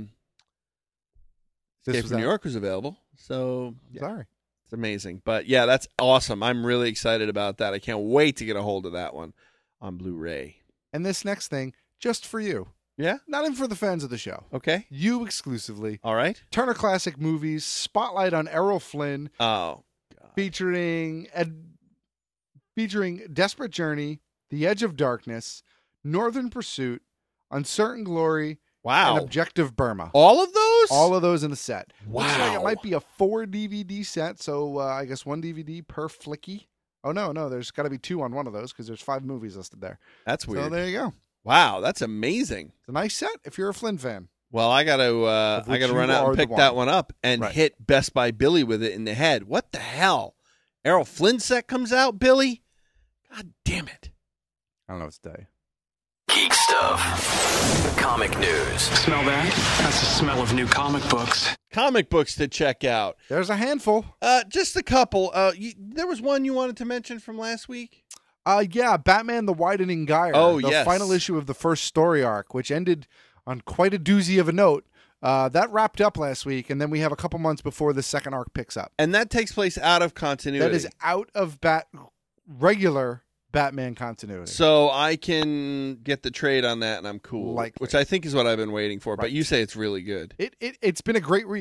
[SPEAKER 13] Escape from New York was available. So, yeah,
[SPEAKER 14] sorry.
[SPEAKER 13] It's amazing. But, yeah, that's awesome. I'm really excited about that. I can't wait to get a hold of that one on Blu-ray.
[SPEAKER 14] And this next thing, just for you.
[SPEAKER 13] Yeah?
[SPEAKER 14] Not even for the fans of the show.
[SPEAKER 13] Okay.
[SPEAKER 14] You exclusively.
[SPEAKER 13] All right.
[SPEAKER 14] Turner Classic Movies, spotlight on Errol Flynn.
[SPEAKER 13] Oh, God.
[SPEAKER 14] Featuring Desperate Journey, The Edge of Darkness, Northern Pursuit, Uncertain Glory, and Objective Burma.
[SPEAKER 13] All of those?
[SPEAKER 14] All of those in the set.
[SPEAKER 13] Wow.
[SPEAKER 14] Looks like it might be a 4 DVD set, so I guess 1 DVD per flicky. Oh, no, there's got to be 2 on one of those because there's 5 movies listed there.
[SPEAKER 13] That's weird.
[SPEAKER 14] So there you go.
[SPEAKER 13] Wow, that's amazing.
[SPEAKER 14] It's a nice set if you're a Flynn fan.
[SPEAKER 13] Well, I gotta run out and pick that one up and hit Best Buy Billy with it in the head. What the hell? Errol Flynn set comes out, Billy? God damn it.
[SPEAKER 14] I don't know what to tell you.
[SPEAKER 16] Geek Stuff. Comic news.
[SPEAKER 2] Smell that? That's the smell of new comic books.
[SPEAKER 13] Comic books to check out.
[SPEAKER 14] There's a handful.
[SPEAKER 13] Just a couple. There was one you wanted to mention from last week?
[SPEAKER 14] Yeah, Batman the Widening Gyre.
[SPEAKER 13] Oh,
[SPEAKER 14] the
[SPEAKER 13] yes.
[SPEAKER 14] final issue of the first story arc, which ended on quite a doozy of a note. That wrapped up last week, and then we have a couple months before the second arc picks up.
[SPEAKER 13] And that takes place out of continuity.
[SPEAKER 14] That is out of regular Batman continuity.
[SPEAKER 13] So I can get the trade on that, and I'm cool.
[SPEAKER 14] Likely.
[SPEAKER 13] Which I think is what I've been waiting for. Right. But you say it's really good.
[SPEAKER 14] It's been a great read.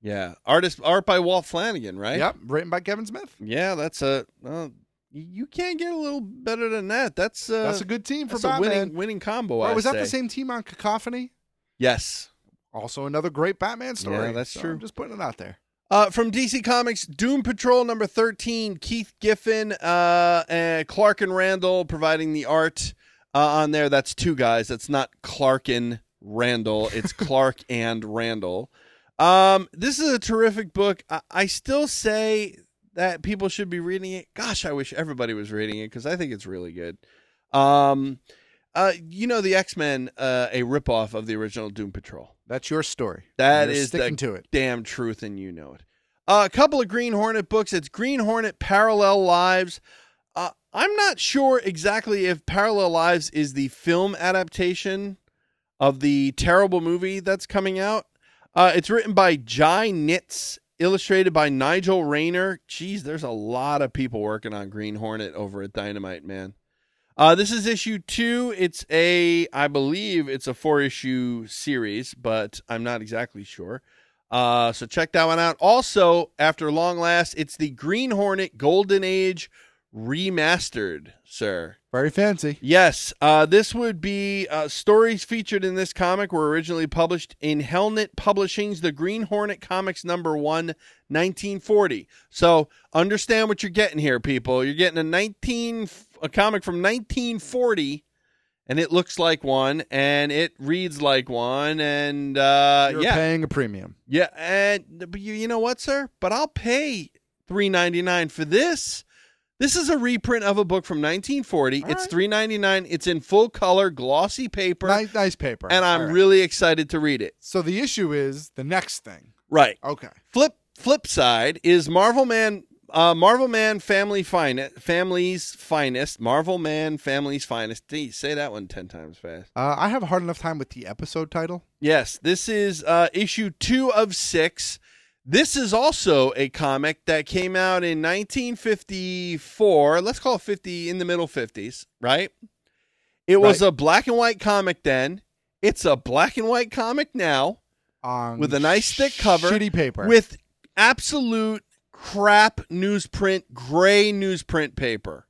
[SPEAKER 13] Yeah, art by Walt Flanagan, right?
[SPEAKER 14] Yep, written by Kevin Smith.
[SPEAKER 13] Yeah, that's you can't get a little better than that. That's
[SPEAKER 14] a good team for
[SPEAKER 13] that's a
[SPEAKER 14] Batman.
[SPEAKER 13] winning combo.
[SPEAKER 14] Or
[SPEAKER 13] I
[SPEAKER 14] was that
[SPEAKER 13] say.
[SPEAKER 14] the same team on Cacophony?
[SPEAKER 13] Yes.
[SPEAKER 14] Also another great Batman story.
[SPEAKER 13] Yeah, that's true.
[SPEAKER 14] I'm just putting it out there.
[SPEAKER 13] From DC Comics, Doom Patrol number 13, Keith Giffen, and Clark and Randall providing the art on there. That's two guys. That's not Clark and Randall. It's Clark and Randall. This is a terrific book. I still say that people should be reading it. Gosh, I wish everybody was reading it because I think it's really good. The X-Men, a ripoff of the original Doom Patrol.
[SPEAKER 14] That's your story.
[SPEAKER 13] That
[SPEAKER 14] You're
[SPEAKER 13] is
[SPEAKER 14] sticking
[SPEAKER 13] the
[SPEAKER 14] to it.
[SPEAKER 13] damn truth, and you know it. A couple of Green Hornet books. It's Green Hornet Parallel Lives. I'm not sure exactly if Parallel Lives is the film adaptation of the terrible movie that's coming out. It's written by Jai Nitz, illustrated by Nigel Rayner. Jeez, there's a lot of people working on Green Hornet over at Dynamite, man. This is issue 2. I believe it's a 4-issue series, but I'm not exactly sure. So check that one out. Also, after long last, it's the Green Hornet Golden Age remastered, sir.
[SPEAKER 14] Very fancy.
[SPEAKER 13] Yes. This would be stories featured in this comic were originally published in Hellnet Publishing's The Green Hornet Comics #1, 1940. So understand what you're getting here, people. You're getting a comic from 1940, and it looks like one, and it reads like one, and
[SPEAKER 14] You're paying a premium.
[SPEAKER 13] Yeah, but you know what, sir? But I'll pay $3.99 for this. This is a reprint of a book from 1940. It's $3.99. It's in full color, glossy paper.
[SPEAKER 14] Nice paper.
[SPEAKER 13] And I'm really excited to read it.
[SPEAKER 14] So the issue is the next thing.
[SPEAKER 13] Right.
[SPEAKER 14] Okay.
[SPEAKER 13] Flip side is Marvel Man Family's Finest. Marvel Man Family's Finest. Say that one 10 times fast.
[SPEAKER 14] I have a hard enough time with the episode title.
[SPEAKER 13] Yes, this is issue 2 of 6. This is also a comic that came out in 1954. Let's call it 50, in the middle 50s, right? It was a black and white comic then. It's a black and white comic now with a nice thick cover.
[SPEAKER 14] Shitty paper.
[SPEAKER 13] With absolute crap newsprint, gray newsprint paper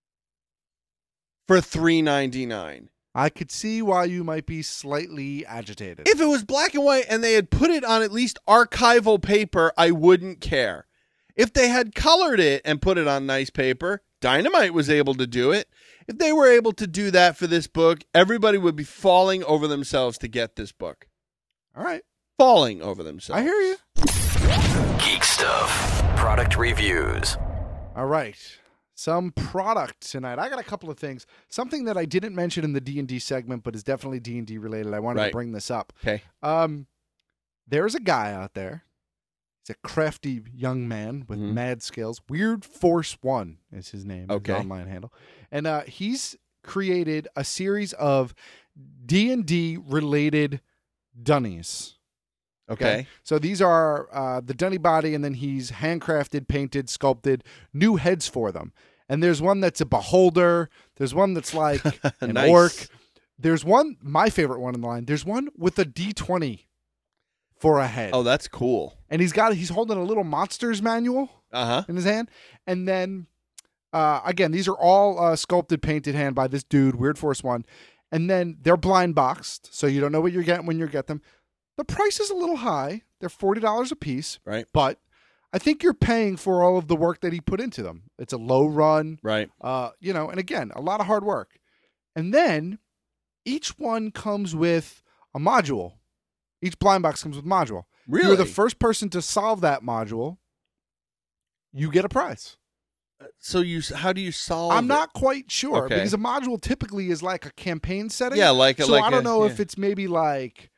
[SPEAKER 13] for $3.99.
[SPEAKER 14] I could see why you might be slightly agitated.
[SPEAKER 13] If it was black and white and they had put it on at least archival paper, I wouldn't care. If they had colored it and put it on nice paper, Dynamite was able to do it. If they were able to do that for this book, everybody would be falling over themselves to get this book.
[SPEAKER 14] All right.
[SPEAKER 13] Falling over themselves.
[SPEAKER 14] I hear you.
[SPEAKER 16] Geek Stuff. Product reviews.
[SPEAKER 14] All right. Some product tonight. I got a couple of things. Something that I didn't mention in the D&D segment, but is definitely D&D related. I wanted to bring this up.
[SPEAKER 13] Okay.
[SPEAKER 14] There's a guy out there. He's a crafty young man with mad skills. Weird Force 1 is his name.
[SPEAKER 13] Okay.
[SPEAKER 14] His online handle. And he's created a series of D&D related dunnies.
[SPEAKER 13] Okay.
[SPEAKER 14] So these are the dunny body, and then he's handcrafted, painted, sculpted new heads for them. And there's one that's a beholder. There's one that's like an
[SPEAKER 13] Nice.
[SPEAKER 14] orc. There's one, my favorite one in the line. There's one with a D20 for a head.
[SPEAKER 13] Oh, that's cool.
[SPEAKER 14] And he's holding a little monsters manual in his hand. And then, again, these are all sculpted, painted hand by this dude, Weird Force 1. And then they're blind boxed, so you don't know what you're getting when you get them. The price is a little high. They're $40 a piece.
[SPEAKER 13] Right.
[SPEAKER 14] But I think you're paying for all of the work that he put into them. It's a low run.
[SPEAKER 13] Right.
[SPEAKER 14] And again, a lot of hard work. And then each one comes with a module. Each blind box comes with a module.
[SPEAKER 13] Really?
[SPEAKER 14] You're the first person to solve that module. You get a prize.
[SPEAKER 13] So how do you solve
[SPEAKER 14] I'm
[SPEAKER 13] it?
[SPEAKER 14] not quite sure
[SPEAKER 13] Okay.
[SPEAKER 14] because a module typically is like a campaign setting.
[SPEAKER 13] Yeah,
[SPEAKER 14] I don't know if it's maybe like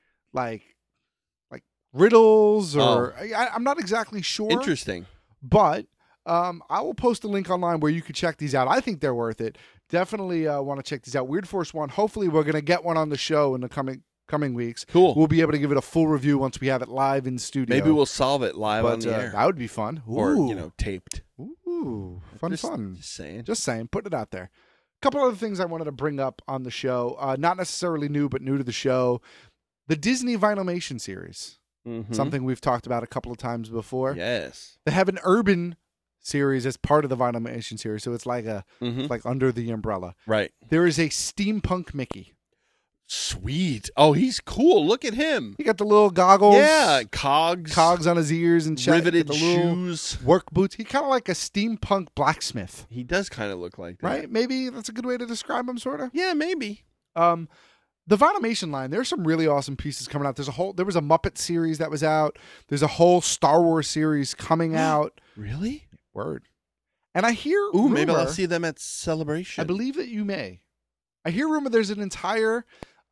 [SPEAKER 14] riddles or I'm not exactly sure.
[SPEAKER 13] Interesting.
[SPEAKER 14] But I will post a link online where you can check these out. I think they're worth it. Definitely want to check these out. Weird Force 1. Hopefully we're going to get one on the show in the coming weeks.
[SPEAKER 13] Cool.
[SPEAKER 14] We'll be able to give it a full review once we have it live in studio.
[SPEAKER 13] Maybe we'll solve it live on the air.
[SPEAKER 14] That would be fun.
[SPEAKER 13] Or,
[SPEAKER 14] Ooh.
[SPEAKER 13] taped.
[SPEAKER 14] Ooh, fun.
[SPEAKER 13] Just saying.
[SPEAKER 14] Putting it out there. A couple other things I wanted to bring up on the show. Not necessarily new, but new to the show. The Disney Vinylmation series.
[SPEAKER 13] Mhm.
[SPEAKER 14] something we've talked about a couple of times before.
[SPEAKER 13] Yes.
[SPEAKER 14] They have an urban series as part of the Vinylmation series, so it's like
[SPEAKER 13] Mhm.
[SPEAKER 14] like under the umbrella.
[SPEAKER 13] Right.
[SPEAKER 14] There is a steampunk Mickey.
[SPEAKER 13] Sweet. Oh, he's cool. Look at him.
[SPEAKER 14] He got the little goggles.
[SPEAKER 13] Yeah, cogs
[SPEAKER 14] on his ears and shit.
[SPEAKER 13] riveted
[SPEAKER 14] the little
[SPEAKER 13] shoes.
[SPEAKER 14] work boots. He kind of like a steampunk blacksmith,
[SPEAKER 13] He does kind of look like that.
[SPEAKER 14] right? Maybe that's a good way to describe him, sort of.
[SPEAKER 13] Yeah, maybe.
[SPEAKER 14] The Vinylmation line, there's some really awesome pieces coming out. There was a Muppet series that was out. There's a whole Star Wars series coming out.
[SPEAKER 13] Really?
[SPEAKER 14] Word. And I hear
[SPEAKER 13] Ooh, maybe I'll
[SPEAKER 14] rumor-
[SPEAKER 13] see them at Celebration.
[SPEAKER 14] I believe that you may. I hear rumor there's an entire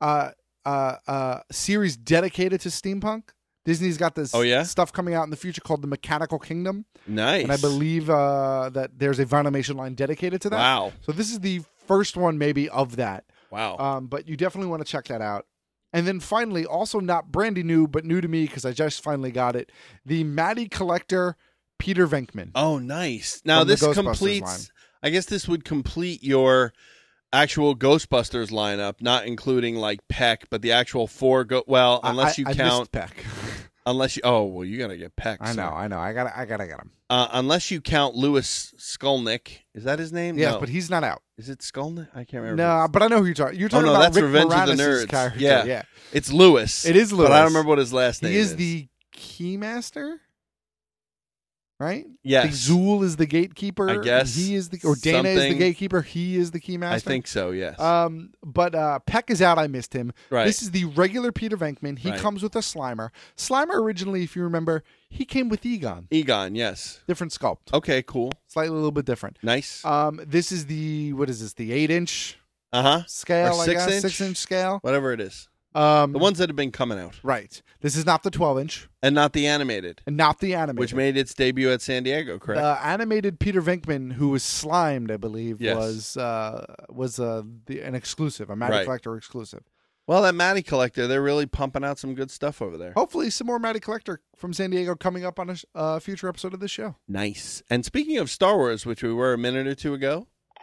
[SPEAKER 14] series dedicated to steampunk. Disney's got this stuff coming out in the future called the Mechanical Kingdom.
[SPEAKER 13] Nice.
[SPEAKER 14] And I believe that there's a Vinylmation line dedicated to that.
[SPEAKER 13] Wow.
[SPEAKER 14] So this is the first one maybe of that.
[SPEAKER 13] Wow.
[SPEAKER 14] But you definitely want to check that out. And then finally, also not brandy new, but new to me because I just finally got it, the Matty Collector Peter Venkman.
[SPEAKER 13] Oh, nice. Now
[SPEAKER 14] From the
[SPEAKER 13] this
[SPEAKER 14] Ghostbusters
[SPEAKER 13] completes.
[SPEAKER 14] line.
[SPEAKER 13] I guess this would complete your actual Ghostbusters lineup, not including like Peck, but the actual four. Unless you
[SPEAKER 14] I
[SPEAKER 13] count
[SPEAKER 14] missed Peck.
[SPEAKER 13] Unless you, oh well, you gotta get Peck.
[SPEAKER 14] I know. I gotta get him.
[SPEAKER 13] Unless you count Louis Skolnick, is that his name?
[SPEAKER 14] Yes,
[SPEAKER 13] No.
[SPEAKER 14] but he's not out.
[SPEAKER 13] Is it Skolnick? I can't remember.
[SPEAKER 14] No, but I know who you're talking. You're
[SPEAKER 13] Oh
[SPEAKER 14] talking
[SPEAKER 13] no,
[SPEAKER 14] about
[SPEAKER 13] that's
[SPEAKER 14] Rick
[SPEAKER 13] Revenge of the
[SPEAKER 14] Moranis'
[SPEAKER 13] Nerds.
[SPEAKER 14] character.
[SPEAKER 13] Yeah, it's Louis.
[SPEAKER 14] It is Louis,
[SPEAKER 13] but I don't remember what his last name
[SPEAKER 14] He
[SPEAKER 13] is.
[SPEAKER 14] is the Keymaster, right?
[SPEAKER 13] Yes.
[SPEAKER 14] I think Zool is the gatekeeper.
[SPEAKER 13] I guess.
[SPEAKER 14] he is the, or Dana is the
[SPEAKER 13] something.
[SPEAKER 14] gatekeeper. He is the Keymaster.
[SPEAKER 13] I think so. Yes.
[SPEAKER 14] But Peck is out. I missed him.
[SPEAKER 13] Right.
[SPEAKER 14] This is the regular Peter Venkman. He
[SPEAKER 13] Right.
[SPEAKER 14] comes with a Slimer. Slimer originally, if you remember, he came with Egon.
[SPEAKER 13] Egon. Yes.
[SPEAKER 14] Different sculpt.
[SPEAKER 13] Okay. Cool.
[SPEAKER 14] Slightly a little bit different.
[SPEAKER 13] Nice.
[SPEAKER 14] This is the, what is this? The 8-inch
[SPEAKER 13] Uh-huh.
[SPEAKER 14] scale,
[SPEAKER 13] Or
[SPEAKER 14] I
[SPEAKER 13] 6
[SPEAKER 14] guess.
[SPEAKER 13] inch?
[SPEAKER 14] 6-inch scale.
[SPEAKER 13] Whatever it is. The ones that have been coming out.
[SPEAKER 14] Right. This is not the 12-inch.
[SPEAKER 13] And not the animated.
[SPEAKER 14] And not the animated.
[SPEAKER 13] Which made its debut at San Diego, correct?
[SPEAKER 14] The animated Peter Venkman, who was slimed, I believe,
[SPEAKER 13] Yes.
[SPEAKER 14] was an exclusive, a Matty
[SPEAKER 13] Right.
[SPEAKER 14] Collector exclusive.
[SPEAKER 13] Well, that Matty Collector, they're really pumping out some good stuff over there.
[SPEAKER 14] Hopefully, some more Matty Collector from San Diego coming up on a future episode of this show.
[SPEAKER 13] Nice. And speaking of Star Wars, which we were a minute or two ago,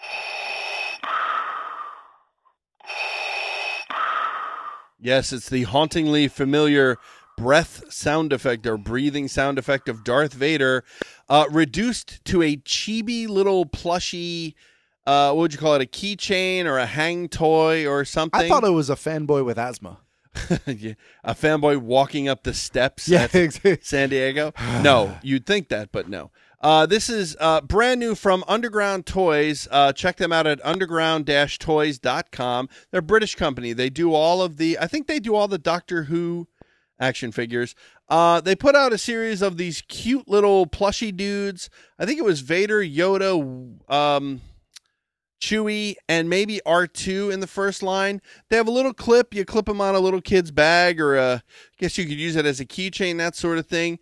[SPEAKER 13] yes, it's the hauntingly familiar breath sound effect or breathing sound effect of Darth Vader, reduced to a chibi little plushy, what would you call it, a keychain or a hang toy or something?
[SPEAKER 14] I thought it was a fanboy with asthma.
[SPEAKER 13] Yeah, a fanboy walking up the steps
[SPEAKER 14] Yeah,
[SPEAKER 13] at San Diego? No, you'd think that, but no. This is brand new from Underground Toys. Check them out at underground-toys.com. They're a British company. They do all of the, I think they do all the Doctor Who action figures. They put out a series of these cute little plushy dudes. I think it was Vader, Yoda, Chewie, and maybe R2 in the first line. They have a little clip. You clip them on a little kid's bag, or I guess you could use it as a keychain, that sort of thing.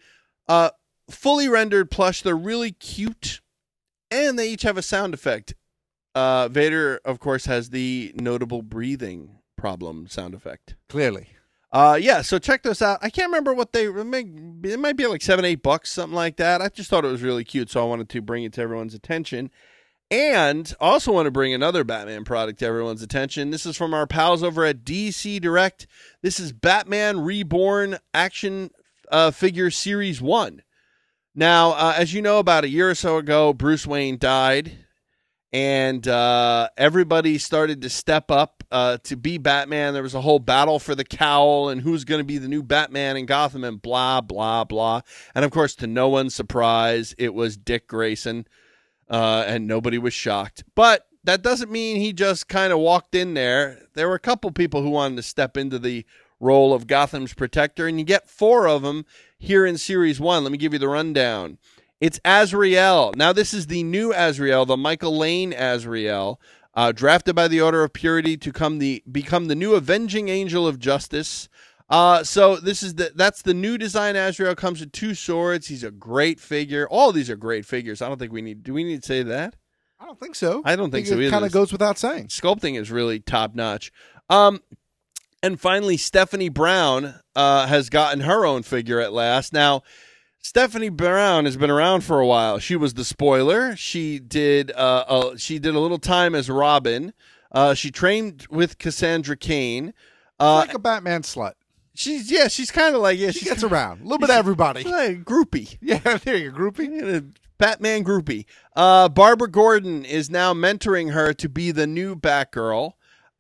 [SPEAKER 13] Fully rendered plush. They're really cute, and they each have a sound effect. Vader, of course, has the notable breathing problem sound effect.
[SPEAKER 14] Clearly.
[SPEAKER 13] Yeah, so check those out. I can't remember what it might be like $7-8, something like that. I just thought it was really cute, so I wanted to bring it to everyone's attention. And I also want to bring another Batman product to everyone's attention. This is from our pals over at DC Direct. This is Batman Reborn Action Figure Series 1. Now, as you know, about a year or so ago, Bruce Wayne died. And everybody started to step up to be Batman. There was a whole battle for the cowl and who's going to be the new Batman in Gotham and blah, blah, blah. And, of course, to no one's surprise, it was Dick Grayson. And nobody was shocked. But that doesn't mean he just kind of walked in there. There were a couple people who wanted to step into the role of Gotham's protector, and you get 4 of them here in Series 1. Let me give you the rundown. It's Azrael. Now, this is the new Azrael, the Michael Lane Azrael, drafted by the Order of Purity to become the new avenging angel of justice. So this is that's the new design. Azrael comes with 2 swords. He's a great figure. All these are great figures. I don't think do we need to say that?
[SPEAKER 14] I don't think so.
[SPEAKER 13] I don't think so
[SPEAKER 14] it
[SPEAKER 13] either.
[SPEAKER 14] kind of goes without saying.
[SPEAKER 13] Sculpting is really top notch. And finally, Stephanie Brown has gotten her own figure at last. Now, Stephanie Brown has been around for a while. She was the Spoiler. She did a little time as Robin. She trained with Cassandra Cain.
[SPEAKER 14] Like a Batman slut.
[SPEAKER 13] She's kind of like
[SPEAKER 14] She gets around a little bit of everybody.
[SPEAKER 13] Like groupie.
[SPEAKER 14] Yeah, there you go, groupie.
[SPEAKER 13] Batman groupie. Barbara Gordon is now mentoring her to be the new Batgirl.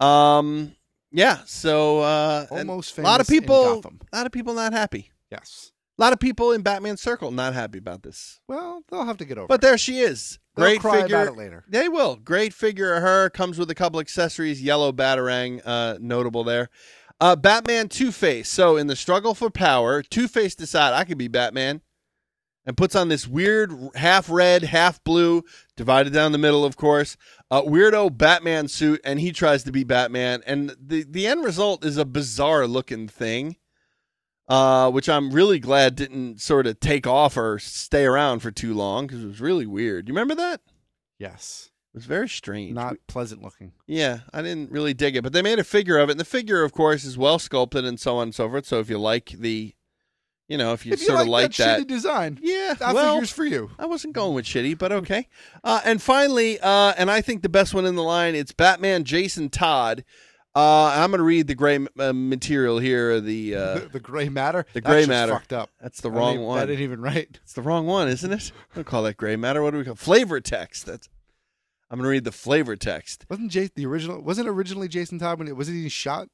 [SPEAKER 13] Yeah, so
[SPEAKER 14] Almost
[SPEAKER 13] a lot of
[SPEAKER 14] famous in
[SPEAKER 13] people,
[SPEAKER 14] Gotham.
[SPEAKER 13] a lot of people not happy.
[SPEAKER 14] Yes.
[SPEAKER 13] A lot of people in Batman's circle not happy about this.
[SPEAKER 14] Well, they'll have to get over
[SPEAKER 13] But
[SPEAKER 14] it.
[SPEAKER 13] there she is.
[SPEAKER 14] They'll
[SPEAKER 13] Great
[SPEAKER 14] cry
[SPEAKER 13] figure.
[SPEAKER 14] about it later.
[SPEAKER 13] They will. Great figure of her. Comes with a couple accessories. Yellow Batarang, notable there. Batman Two-Face. So in the struggle for power, Two-Face decides I could be Batman. And puts on this weird half red, half blue, divided down the middle, of course, weirdo Batman suit, and he tries to be Batman. And the end result is a bizarre looking thing, which I'm really glad didn't sort of take off or stay around for too long because it was really weird. You remember that?
[SPEAKER 14] Yes.
[SPEAKER 13] It was very strange.
[SPEAKER 14] Not pleasant looking.
[SPEAKER 13] Yeah, I didn't really dig it. But they made a figure of it, and the figure, of course, is well sculpted and so on and so forth. So if you like the... You know, if you sort of like that
[SPEAKER 14] shitty design,
[SPEAKER 13] yeah,
[SPEAKER 14] that
[SPEAKER 13] well,
[SPEAKER 14] figure's for you.
[SPEAKER 13] I wasn't going with shitty, but okay. And finally, and I think the best one in the line, it's Batman Jason Todd. I'm going to read the gray material here. The
[SPEAKER 14] gray matter.
[SPEAKER 13] The gray
[SPEAKER 14] That's just
[SPEAKER 13] matter.
[SPEAKER 14] fucked up.
[SPEAKER 13] That's the wrong one.
[SPEAKER 14] That ain't even right.
[SPEAKER 13] It's the wrong one, isn't it? Don't call that gray matter. What do we call flavor text? I'm going to read the flavor text.
[SPEAKER 14] Wasn't originally Jason Todd when wasn't he shot?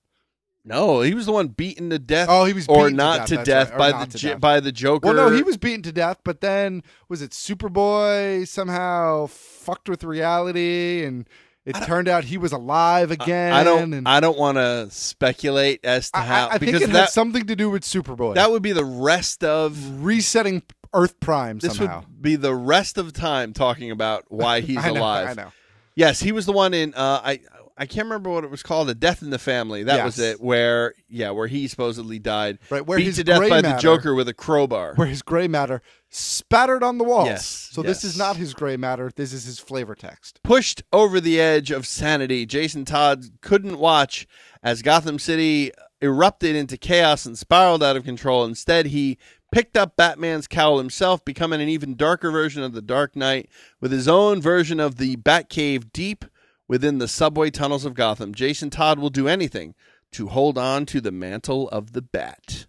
[SPEAKER 13] No, he was the one beaten to death.
[SPEAKER 14] Oh, he was
[SPEAKER 13] or
[SPEAKER 14] beaten
[SPEAKER 13] not
[SPEAKER 14] to
[SPEAKER 13] to
[SPEAKER 14] death,
[SPEAKER 13] death,
[SPEAKER 14] right.
[SPEAKER 13] by the Joker.
[SPEAKER 14] Well, no, he was beaten to death, but then was it Superboy somehow fucked with reality, and it turned out he was alive again.
[SPEAKER 13] I don't want to speculate as to how.
[SPEAKER 14] I think
[SPEAKER 13] because
[SPEAKER 14] it has something to do with Superboy.
[SPEAKER 13] That would be the rest of
[SPEAKER 14] resetting Earth Prime.
[SPEAKER 13] This
[SPEAKER 14] somehow
[SPEAKER 13] would be the rest of time talking about why he's alive.
[SPEAKER 14] I know.
[SPEAKER 13] Yes, he was the one in. I can't remember what it was called. A Death in the Family. That was it. Where he supposedly died.
[SPEAKER 14] Right, where
[SPEAKER 13] beat
[SPEAKER 14] his
[SPEAKER 13] to death
[SPEAKER 14] gray
[SPEAKER 13] by
[SPEAKER 14] matter,
[SPEAKER 13] the Joker with a crowbar.
[SPEAKER 14] Where his gray matter spattered on the walls.
[SPEAKER 13] Yes,
[SPEAKER 14] So this is not his gray matter. This is his flavor text.
[SPEAKER 13] Pushed over the edge of sanity, Jason Todd couldn't watch as Gotham City erupted into chaos and spiraled out of control. Instead, he picked up Batman's cowl himself, becoming an even darker version of the Dark Knight with his own version of the Batcave deep within the subway tunnels of Gotham. Jason Todd will do anything to hold on to the mantle of the Bat.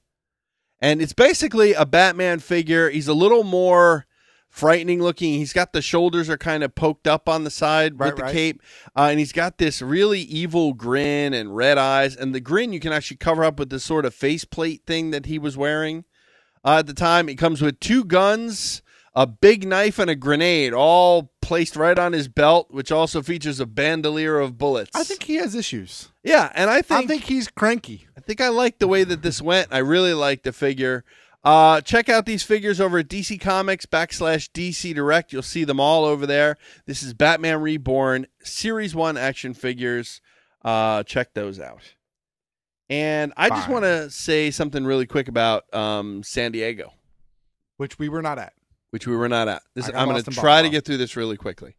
[SPEAKER 13] And it's basically a Batman figure. He's a little more frightening looking. He's got the shoulders are kind of poked up on the side with the cape. And he's got this really evil grin and red eyes. And the grin you can actually cover up with this sort of faceplate thing that he was wearing at the time. It comes with 2 guns, a big knife, and a grenade, all placed right on his belt, which also features a bandolier of bullets.
[SPEAKER 14] I think he has issues.
[SPEAKER 13] Yeah, and I think
[SPEAKER 14] he's cranky.
[SPEAKER 13] I think I like the way that this went. I really like the figure. Check out these figures over at DC Comics /DC Direct. You'll see them all over there. This is Batman Reborn Series 1 action figures. Check those out. And I just want to say something really quick about San Diego.
[SPEAKER 14] Which we were not at.
[SPEAKER 13] I'm going to try to get through this really quickly.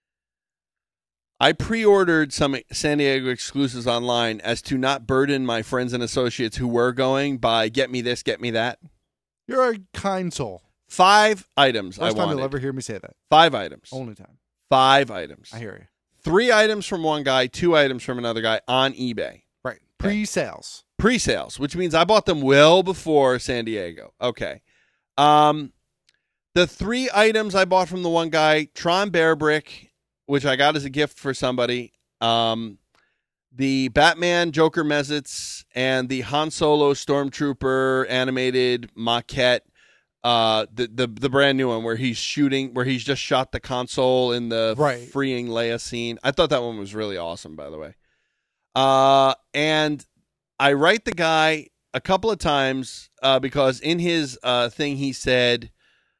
[SPEAKER 13] I pre-ordered some San Diego exclusives online as to not burden my friends and associates who were going by get me this, get me that.
[SPEAKER 14] You're a kind soul.
[SPEAKER 13] 5 items
[SPEAKER 14] First
[SPEAKER 13] I
[SPEAKER 14] time
[SPEAKER 13] wanted.
[SPEAKER 14] you'll ever hear me say that.
[SPEAKER 13] 5 items.
[SPEAKER 14] Only time.
[SPEAKER 13] 5 items.
[SPEAKER 14] I hear you.
[SPEAKER 13] 3 items from one guy, 2 items from another guy on eBay.
[SPEAKER 14] Right. Pre-sales.
[SPEAKER 13] Pre-sales, which means I bought them well before San Diego. Okay. The 3 items I bought from the one guy, Tron Bear Brick, which I got as a gift for somebody, the Batman Joker Mezzets, and the Han Solo Stormtrooper animated maquette, the brand new one where he's just shot the console in the freeing Leia scene. I thought that one was really awesome, by the way. And I write the guy a couple of times because in his thing he said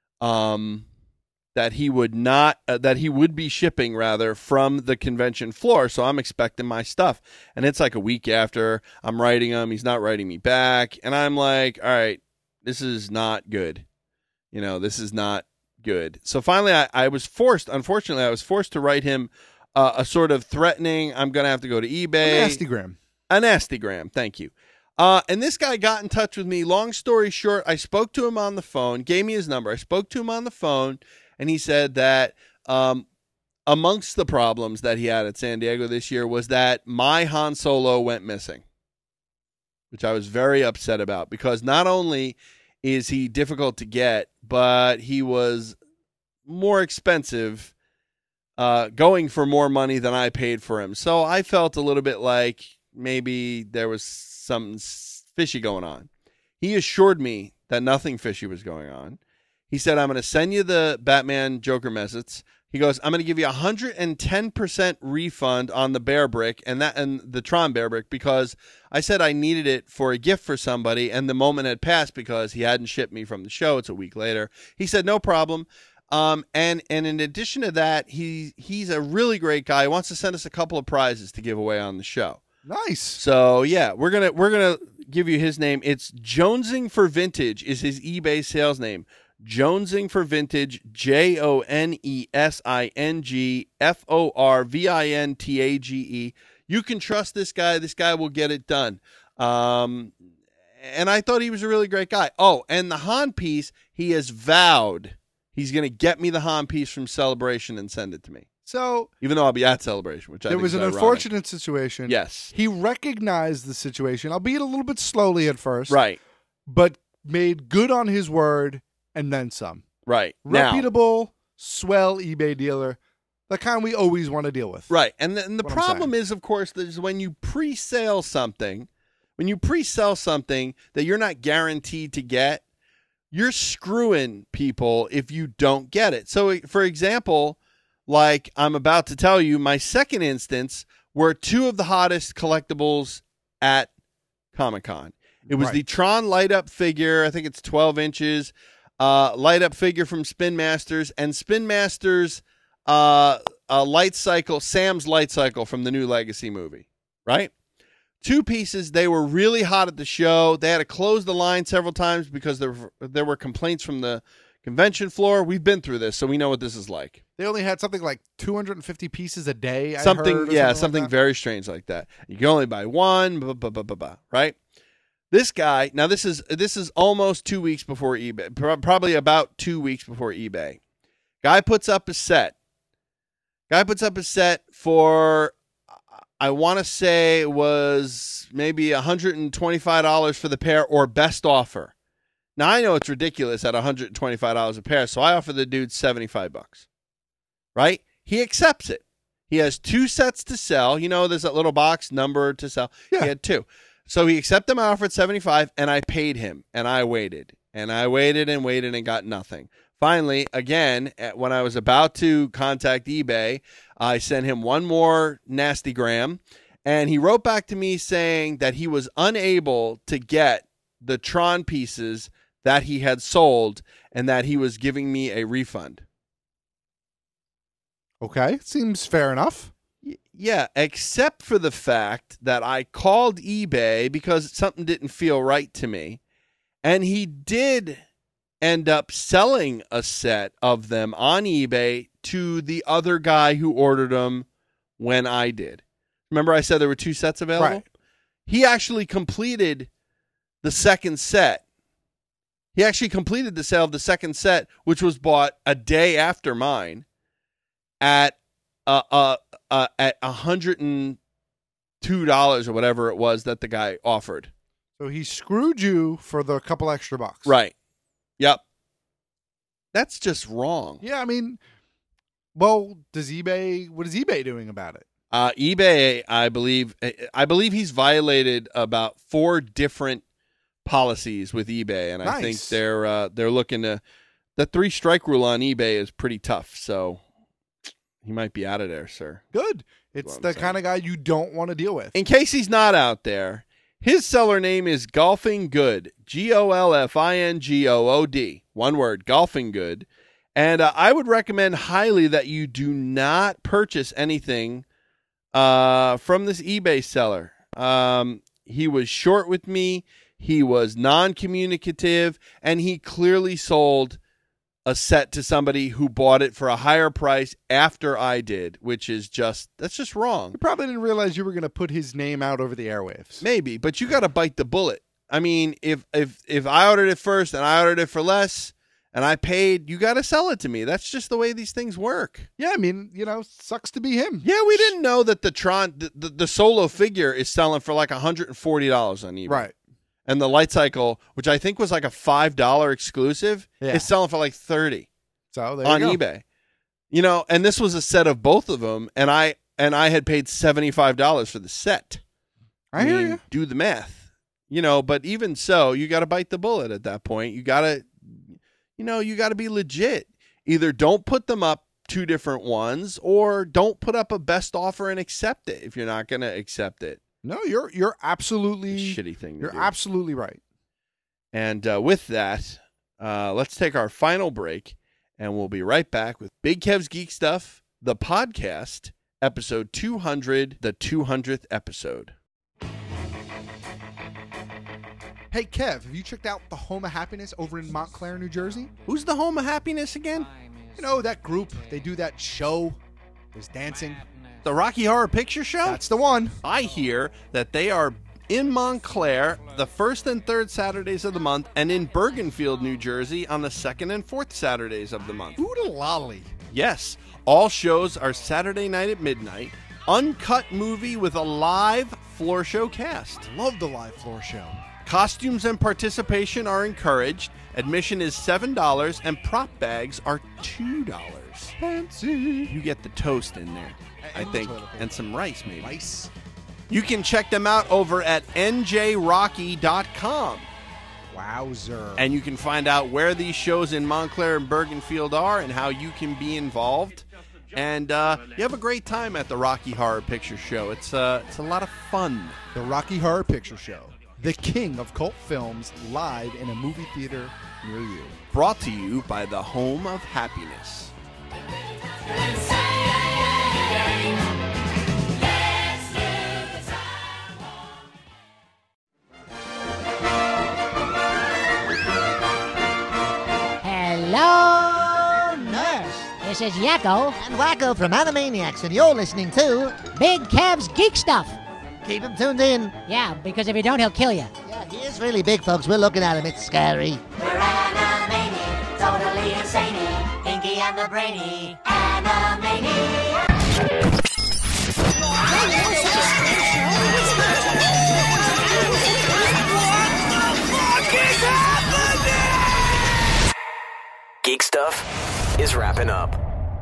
[SPEAKER 13] that he would be shipping rather from the convention floor. So I'm expecting my stuff, and it's like a week after I'm writing him. He's not writing me back, and I'm like, all right, this is not good. This is not good. So finally, I was forced. Unfortunately, I was forced to write him a sort of threatening. I'm going to have to go to eBay. A nastygram. Thank you. And this guy got in touch with me. Long story short, I spoke to him on the phone, gave me his number. I spoke to him on the phone, and he said that amongst the problems that he had at San Diego this year was that my Han Solo went missing. which I was very upset about because not only is he difficult to get, but he was more expensive, going for more money than I paid for him. So I felt a little bit like maybe there was something fishy going on. He assured me that nothing fishy was going on. He said, I'm going to send you the Batman Joker message. He goes, I'm going to give you 110% refund on the Bear Brick and the Tron Bear Brick because I said I needed it for a gift for somebody, and the moment had passed because he hadn't shipped me from the show. It's a week later. He said, no problem. And in addition to that, he's a really great guy. He wants to send us a couple of prizes to give away on the show.
[SPEAKER 14] Nice.
[SPEAKER 13] So yeah, we're gonna give you his name. It's Jonesing for Vintage is his eBay sales name. Jonesing for Vintage, JONESING You can trust this guy. This guy will get it done. And I thought he was a really great guy. Oh, and the Han piece, he has vowed he's going to get me the Han piece from Celebration and send it to me.
[SPEAKER 14] So,
[SPEAKER 13] even though I'll be at Celebration, which I think
[SPEAKER 14] there was an
[SPEAKER 13] is ironic.
[SPEAKER 14] unfortunate situation.
[SPEAKER 13] Yes.
[SPEAKER 14] He recognized the situation, albeit a little bit slowly at first.
[SPEAKER 13] Right.
[SPEAKER 14] But made good on his word and then some.
[SPEAKER 13] Right.
[SPEAKER 14] Reputable, swell eBay dealer. The kind we always want to deal with.
[SPEAKER 13] Right. And the problem is, of course, is when you pre-sell something, that you're not guaranteed to get, you're screwing people if you don't get it. So, for example, like I'm about to tell you, my second instance were two of the hottest collectibles at Comic-Con. It was the Tron light-up figure. I think it's 12 inches. Light-up figure from Spin Masters. And Spin Masters light cycle, Sam's light cycle from the new Legacy movie. Right? Two pieces. They were really hot at the show. They had to close the line several times because there were complaints from the convention floor. We've been through this, so we know what this is like.
[SPEAKER 14] They only had something like 250 pieces a day.
[SPEAKER 13] Something
[SPEAKER 14] like
[SPEAKER 13] very strange like that. You can only buy one, right? This guy, now this is almost 2 weeks before eBay, probably about 2 weeks before eBay. Guy puts up a set. For, I want to say it was maybe $125 for the pair or best offer. Now, I know it's ridiculous at $125 a pair, so I offer the dude $75. Right? He accepts it. He has two sets to sell. You know, there's that little box number to sell. Yeah. He had two. So he accepted my offer at $75, and I paid him, and I waited. And I waited and waited and got nothing. Finally, again, when I was about to contact eBay, I sent him one more nastygram, and he wrote back to me saying that he was unable to get the Tron pieces that he had sold and that he was giving me a refund.
[SPEAKER 14] Okay, seems fair enough.
[SPEAKER 13] Yeah, except for the fact that I called eBay because something didn't feel right to me, and he did end up selling a set of them on eBay to the other guy who ordered them when I did. Remember I said there were two sets available?
[SPEAKER 14] Right.
[SPEAKER 13] He actually completed the second set. He actually completed the sale of the second set, which was bought a day after mine at $102 or whatever it was that the guy offered.
[SPEAKER 14] So he screwed you for the couple extra bucks.
[SPEAKER 13] Right. Yep. That's just wrong.
[SPEAKER 14] Yeah, I mean, well, what is eBay doing about it?
[SPEAKER 13] eBay, I believe he's violated about 4 different policies with eBay, and I think they're looking to. The 3 strike rule on eBay is pretty tough, so he might be out of there, sir.
[SPEAKER 14] Good. It's the kind of guy you don't want to deal with.
[SPEAKER 13] In case he's not out there, his seller name is Golfing Good, GOLFINGOOD. One word, Golfing Good. And I would recommend highly that you do not purchase anything from this eBay seller. He was short with me. He was non-communicative, and he clearly sold a set to somebody who bought it for a higher price after I did, which is that's just wrong.
[SPEAKER 14] You probably didn't realize you were going to put his name out over the airwaves.
[SPEAKER 13] Maybe, but you got to bite the bullet. I mean, if I ordered it first and I ordered it for less and I paid, you got to sell it to me. That's just the way these things work.
[SPEAKER 14] Yeah, I mean, sucks to be him.
[SPEAKER 13] Yeah, we didn't know that the Tron, the solo figure is selling for like $140 on eBay.
[SPEAKER 14] Right.
[SPEAKER 13] And the Light Cycle, which I think was like a $5 exclusive, is selling for like $30
[SPEAKER 14] So there
[SPEAKER 13] on
[SPEAKER 14] you go.
[SPEAKER 13] eBay. You know, and this was a set of both of them, and I had paid $75 for the set.
[SPEAKER 14] I hear you.
[SPEAKER 13] Do the math. You know, but even so, you got to bite the bullet at that point. You got to be legit. Either don't put them up 2 different ones, or don't put up a best offer and accept it if you're not going to accept it.
[SPEAKER 14] No, you're absolutely
[SPEAKER 13] shitty thing.
[SPEAKER 14] You're absolutely right.
[SPEAKER 13] And with that, let's take our final break, and we'll be right back with Big Kev's Geek Stuff, the podcast, episode 200, the 200th episode.
[SPEAKER 14] Hey, Kev, have you checked out the Home of Happiness over in Montclair, New Jersey?
[SPEAKER 13] Who's the Home of Happiness again?
[SPEAKER 14] You know, that group. They do that show. There's dancing.
[SPEAKER 13] The Rocky Horror Picture Show?
[SPEAKER 14] That's the one.
[SPEAKER 13] I hear that they are in Montclair the 1st and 3rd Saturdays of the month, and in Bergenfield, New Jersey on the 2nd and 4th Saturdays of the month.
[SPEAKER 14] Oodalolly.
[SPEAKER 13] Yes. All shows are Saturday night at midnight. Uncut movie with a live floor show cast.
[SPEAKER 14] Love the live floor show.
[SPEAKER 13] Costumes and participation are encouraged. Admission is $7, and prop bags are $2.
[SPEAKER 14] Fancy.
[SPEAKER 13] You get the toast in there, I think, and some rice maybe.
[SPEAKER 14] Rice.
[SPEAKER 13] You can check them out over at njrocky.com.
[SPEAKER 14] Wowzer.
[SPEAKER 13] And you can find out where these shows in Montclair and Bergenfield are and how you can be involved. And you have a great time at the Rocky Horror Picture Show. It's a lot of fun.
[SPEAKER 14] The Rocky Horror Picture Show. The king of cult films, live in a movie theater near you.
[SPEAKER 13] Brought to you by the Home of Happiness.
[SPEAKER 17] Hello, nurse. This is Yakko and Wacko from Animaniacs, and you're listening to Big Kev's Geek Stuff. Keep him tuned in. Yeah, because if you don't, he'll kill you. Yeah, he is really big, folks. We're looking at him. It's scary.
[SPEAKER 12] We're Animaniacs, totally insane. Pinky and the Brainy, Animaniacs.
[SPEAKER 16] Geek Stuff is wrapping up.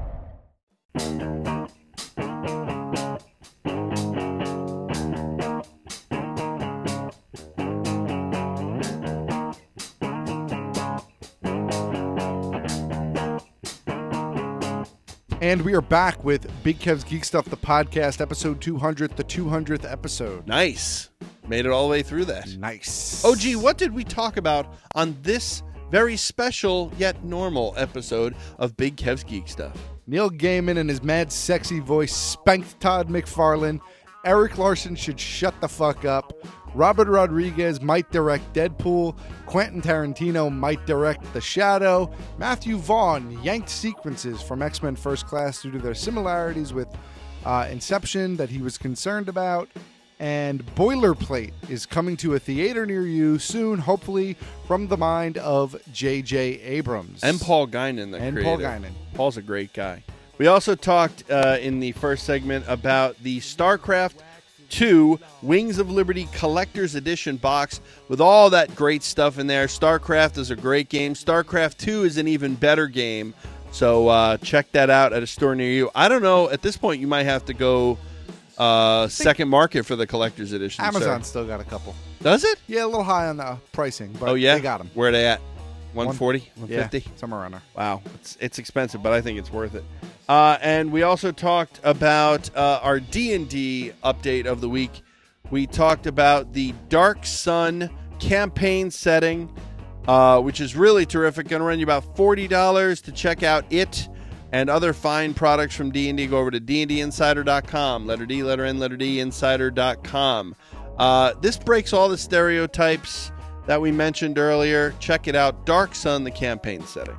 [SPEAKER 14] And we are back with Big Kev's Geek Stuff, the podcast, episode 200, the 200th episode.
[SPEAKER 13] Nice. Made it all the way through that.
[SPEAKER 14] Nice.
[SPEAKER 13] Oh, gee, what did we talk about on this very special yet normal episode of Big Kev's Geek Stuff?
[SPEAKER 14] Neil Gaiman and his mad sexy voice spanked Todd McFarlane. Eric Larson should shut the fuck up. Robert Rodriguez might direct Deadpool. Quentin Tarantino might direct The Shadow. Matthew Vaughn yanked sequences from X-Men First Class due to their similarities with Inception that he was concerned about. And Boilerplate is coming to a theater near you soon, hopefully from the mind of J.J. Abrams.
[SPEAKER 13] And Paul Guinan, the creator.
[SPEAKER 14] Paul Guinan.
[SPEAKER 13] Paul's a great guy. We also talked in the first segment about the StarCraft 2 Wings of Liberty Collector's Edition box with all that great stuff in there. StarCraft is a great game. StarCraft 2 is an even better game. So check that out at a store near you. I don't know. At this point, you might have to go second market for the Collector's Edition.
[SPEAKER 14] Amazon's still got a couple.
[SPEAKER 13] Does it?
[SPEAKER 14] Yeah, a little high on the pricing, but
[SPEAKER 13] yeah?
[SPEAKER 14] they got them.
[SPEAKER 13] Where are they at? 140? 150?
[SPEAKER 14] Yeah, somewhere around there.
[SPEAKER 13] Wow. It's expensive, but I think it's worth it. And we also talked about our D&D update of the week. We talked about the Dark Sun campaign setting, which is really terrific. Going to run you about $40 to check out it and other fine products from D&D. Go over to dndinsider.com. Letter D, letter N, letter D, insider.com. This breaks all the stereotypes that we mentioned earlier. Check it out. Dark Sun, the campaign setting.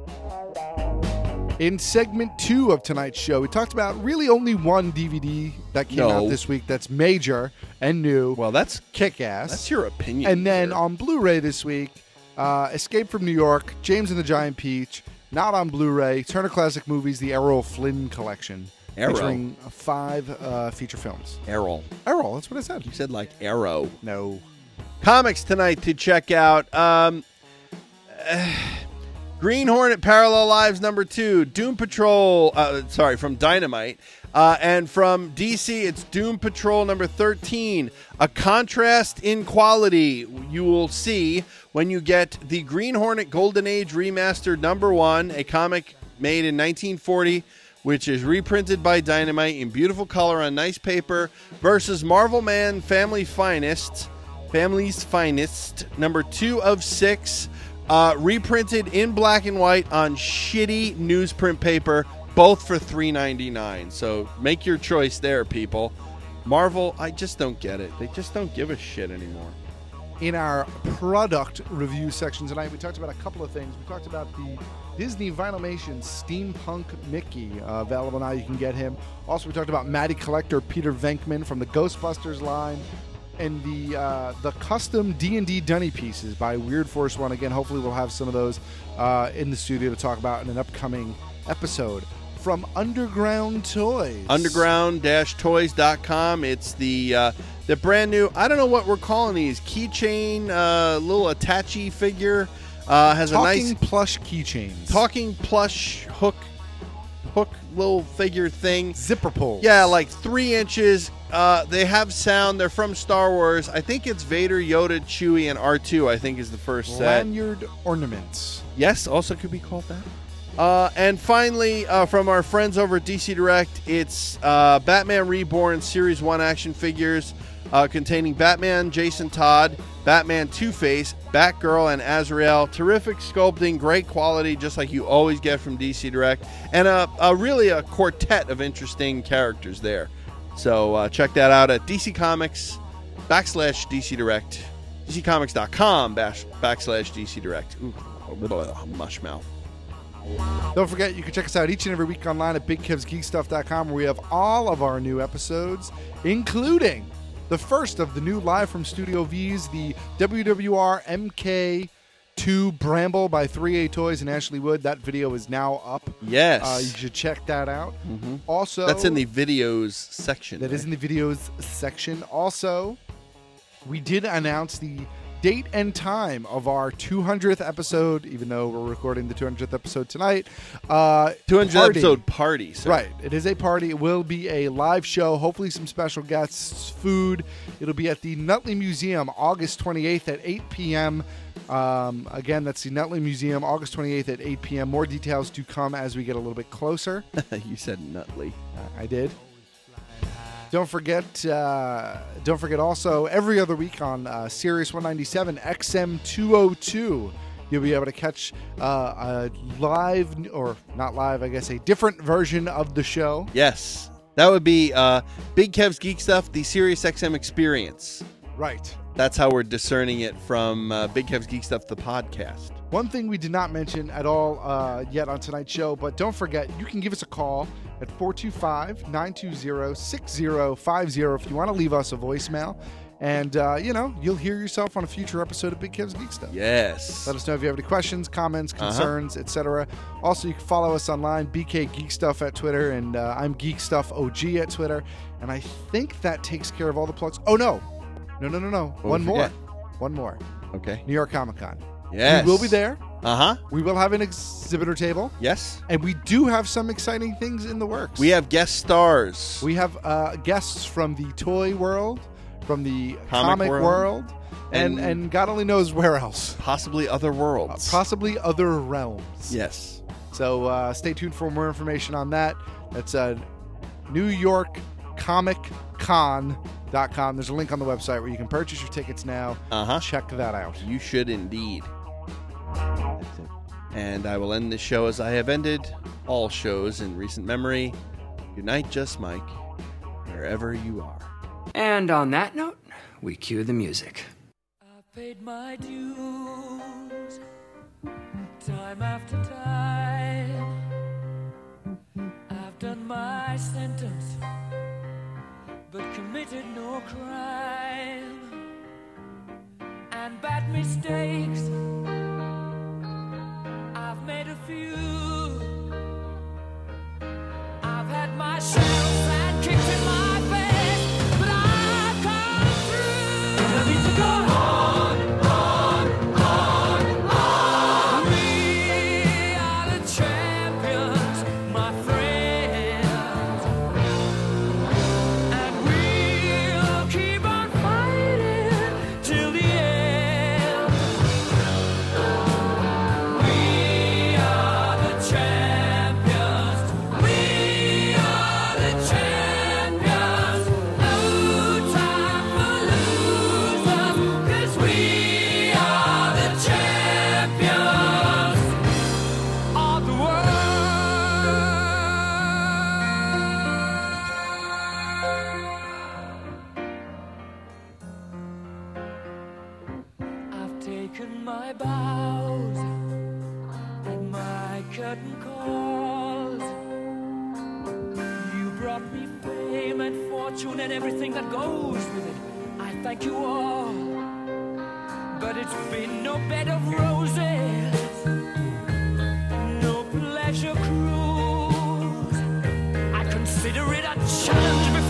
[SPEAKER 14] In segment 2 of tonight's show, we talked about really only one DVD that came out this week that's major and new.
[SPEAKER 13] Well, that's
[SPEAKER 14] Kick-Ass.
[SPEAKER 13] That's your opinion.
[SPEAKER 14] And then on Blu-ray this week, Escape from New York, James and the Giant Peach, not on Blu-ray, Turner Classic Movies, the Errol Flynn Collection.
[SPEAKER 13] Arrow.
[SPEAKER 14] Featuring 5 feature films.
[SPEAKER 13] Errol,
[SPEAKER 14] that's what I said.
[SPEAKER 13] You said like Arrow.
[SPEAKER 14] No.
[SPEAKER 13] Comics tonight to check out. Green Hornet Parallel Lives #2, Doom Patrol, from Dynamite. And from DC, it's Doom Patrol #13. A contrast in quality you will see when you get the Green Hornet Golden Age Remastered #1, a comic made in 1940, which is reprinted by Dynamite in beautiful color on nice paper, versus Marvel Man Family's Finest #2 of 6, reprinted in black and white on shitty newsprint paper, both for $3.99. So make your choice there, people. Marvel, I just don't get it. They just don't give a shit anymore.
[SPEAKER 14] In our product review section tonight, we talked about a couple of things. We talked about the Disney Vinylmation Steampunk Mickey, available now. You can get him. Also, we talked about Matty Collector Peter Venkman from the Ghostbusters line, and the custom D&D Dunny pieces by Weird Force One. Again, hopefully we'll have some of those in the studio to talk about in an upcoming episode. From Underground Toys.
[SPEAKER 13] Underground-toys.com. It's the brand new, I don't know what we're calling these, keychain, little attache figure. Has
[SPEAKER 14] Talking
[SPEAKER 13] a nice
[SPEAKER 14] plush keychains.
[SPEAKER 13] Talking plush hook little figure thing.
[SPEAKER 14] Zipper pull.
[SPEAKER 13] Yeah, like 3 inches. They have sound. They're from Star Wars. I think it's Vader, Yoda, Chewie, and R2, I think is the first set.
[SPEAKER 14] Lanyard ornaments.
[SPEAKER 13] Yes, also could be called that. And finally, from our friends over at DC Direct, it's Batman Reborn Series 1 action figures containing Batman, Jason Todd, Batman Two-Face, Batgirl, and Azrael. Terrific sculpting, great quality, just like you always get from DC Direct. And really a quartet of interesting characters there. So check that out at DC Comics /DC Direct. DCComics.com/DC Direct. Ooh, mush mouth.
[SPEAKER 14] Don't forget, you can check us out each and every week online at BigKevsGeekStuff.com, where we have all of our new episodes, including the first of the new Live from Studio V's, the WWR MK2 Bramble by 3A Toys and Ashley Wood. That video is now up.
[SPEAKER 13] Yes.
[SPEAKER 14] You should check that out.
[SPEAKER 13] Mm-hmm.
[SPEAKER 14] Also,
[SPEAKER 13] that's in the videos section.
[SPEAKER 14] That is in the videos section. Also, we did announce the date and time of our 200th episode, even though we're recording the 200th episode tonight.
[SPEAKER 13] 200th episode party. Sir.
[SPEAKER 14] Right. It is a party. It will be a live show, hopefully some special guests, food. It'll be at the Nutley Museum, August 28th at 8 p.m. Again, that's the Nutley Museum, August 28th at 8 p.m. More details to come as we get a little bit closer.
[SPEAKER 13] You said Nutley.
[SPEAKER 14] I did. Don't forget also, every other week on Sirius 197 XM 202, you'll be able to catch a live, or not live, I guess, a different version of the show.
[SPEAKER 13] Yes. That would be Big Kev's Geek Stuff, the Sirius XM Experience.
[SPEAKER 14] Right.
[SPEAKER 13] That's how we're discerning it from Big Kev's Geek Stuff, the podcast.
[SPEAKER 14] One thing we did not mention at all yet on tonight's show, but don't forget, you can give us a call at 425-920-6050 if you want to leave us a voicemail. And, you'll hear yourself on a future episode of Big Kev's Geek Stuff.
[SPEAKER 13] Yes.
[SPEAKER 14] Let us know if you have any questions, comments, concerns, etc. Also, you can follow us online, BK Geek Stuff at Twitter, and I'm Geek Stuff OG at Twitter. And I think that takes care of all the plugs. Oh, no. One more.
[SPEAKER 13] Okay.
[SPEAKER 14] New York Comic Con.
[SPEAKER 13] Yes.
[SPEAKER 14] We will be there.
[SPEAKER 13] Uh-huh.
[SPEAKER 14] We will have an exhibitor table.
[SPEAKER 13] Yes.
[SPEAKER 14] And we do have some exciting things in the works.
[SPEAKER 13] We have guest stars.
[SPEAKER 14] We have guests from the toy world, from the comic world, and God only knows where else.
[SPEAKER 13] Possibly other worlds.
[SPEAKER 14] Possibly other realms.
[SPEAKER 13] Yes.
[SPEAKER 14] So stay tuned for more information on that. That's NewYorkComicCon.com. There's a link on the website where you can purchase your tickets now.
[SPEAKER 13] Uh-huh.
[SPEAKER 14] Check that out.
[SPEAKER 13] You should indeed. That's it. And I will end this show as I have ended all shows in recent memory. Good night, Just Mike, wherever you are.
[SPEAKER 18] And on that note, we cue the music.
[SPEAKER 12] I paid my dues time after time. I've done my sentence, but committed no crime. And bad mistakes, I've made a few. I've had my shells and kicks in my face, but I've come through. I need to go home. taken my bows and my curtain calls. You brought me fame and fortune and everything that goes with it. I thank you all, but it's been no bed of roses, no pleasure cruise. I consider it a challenge before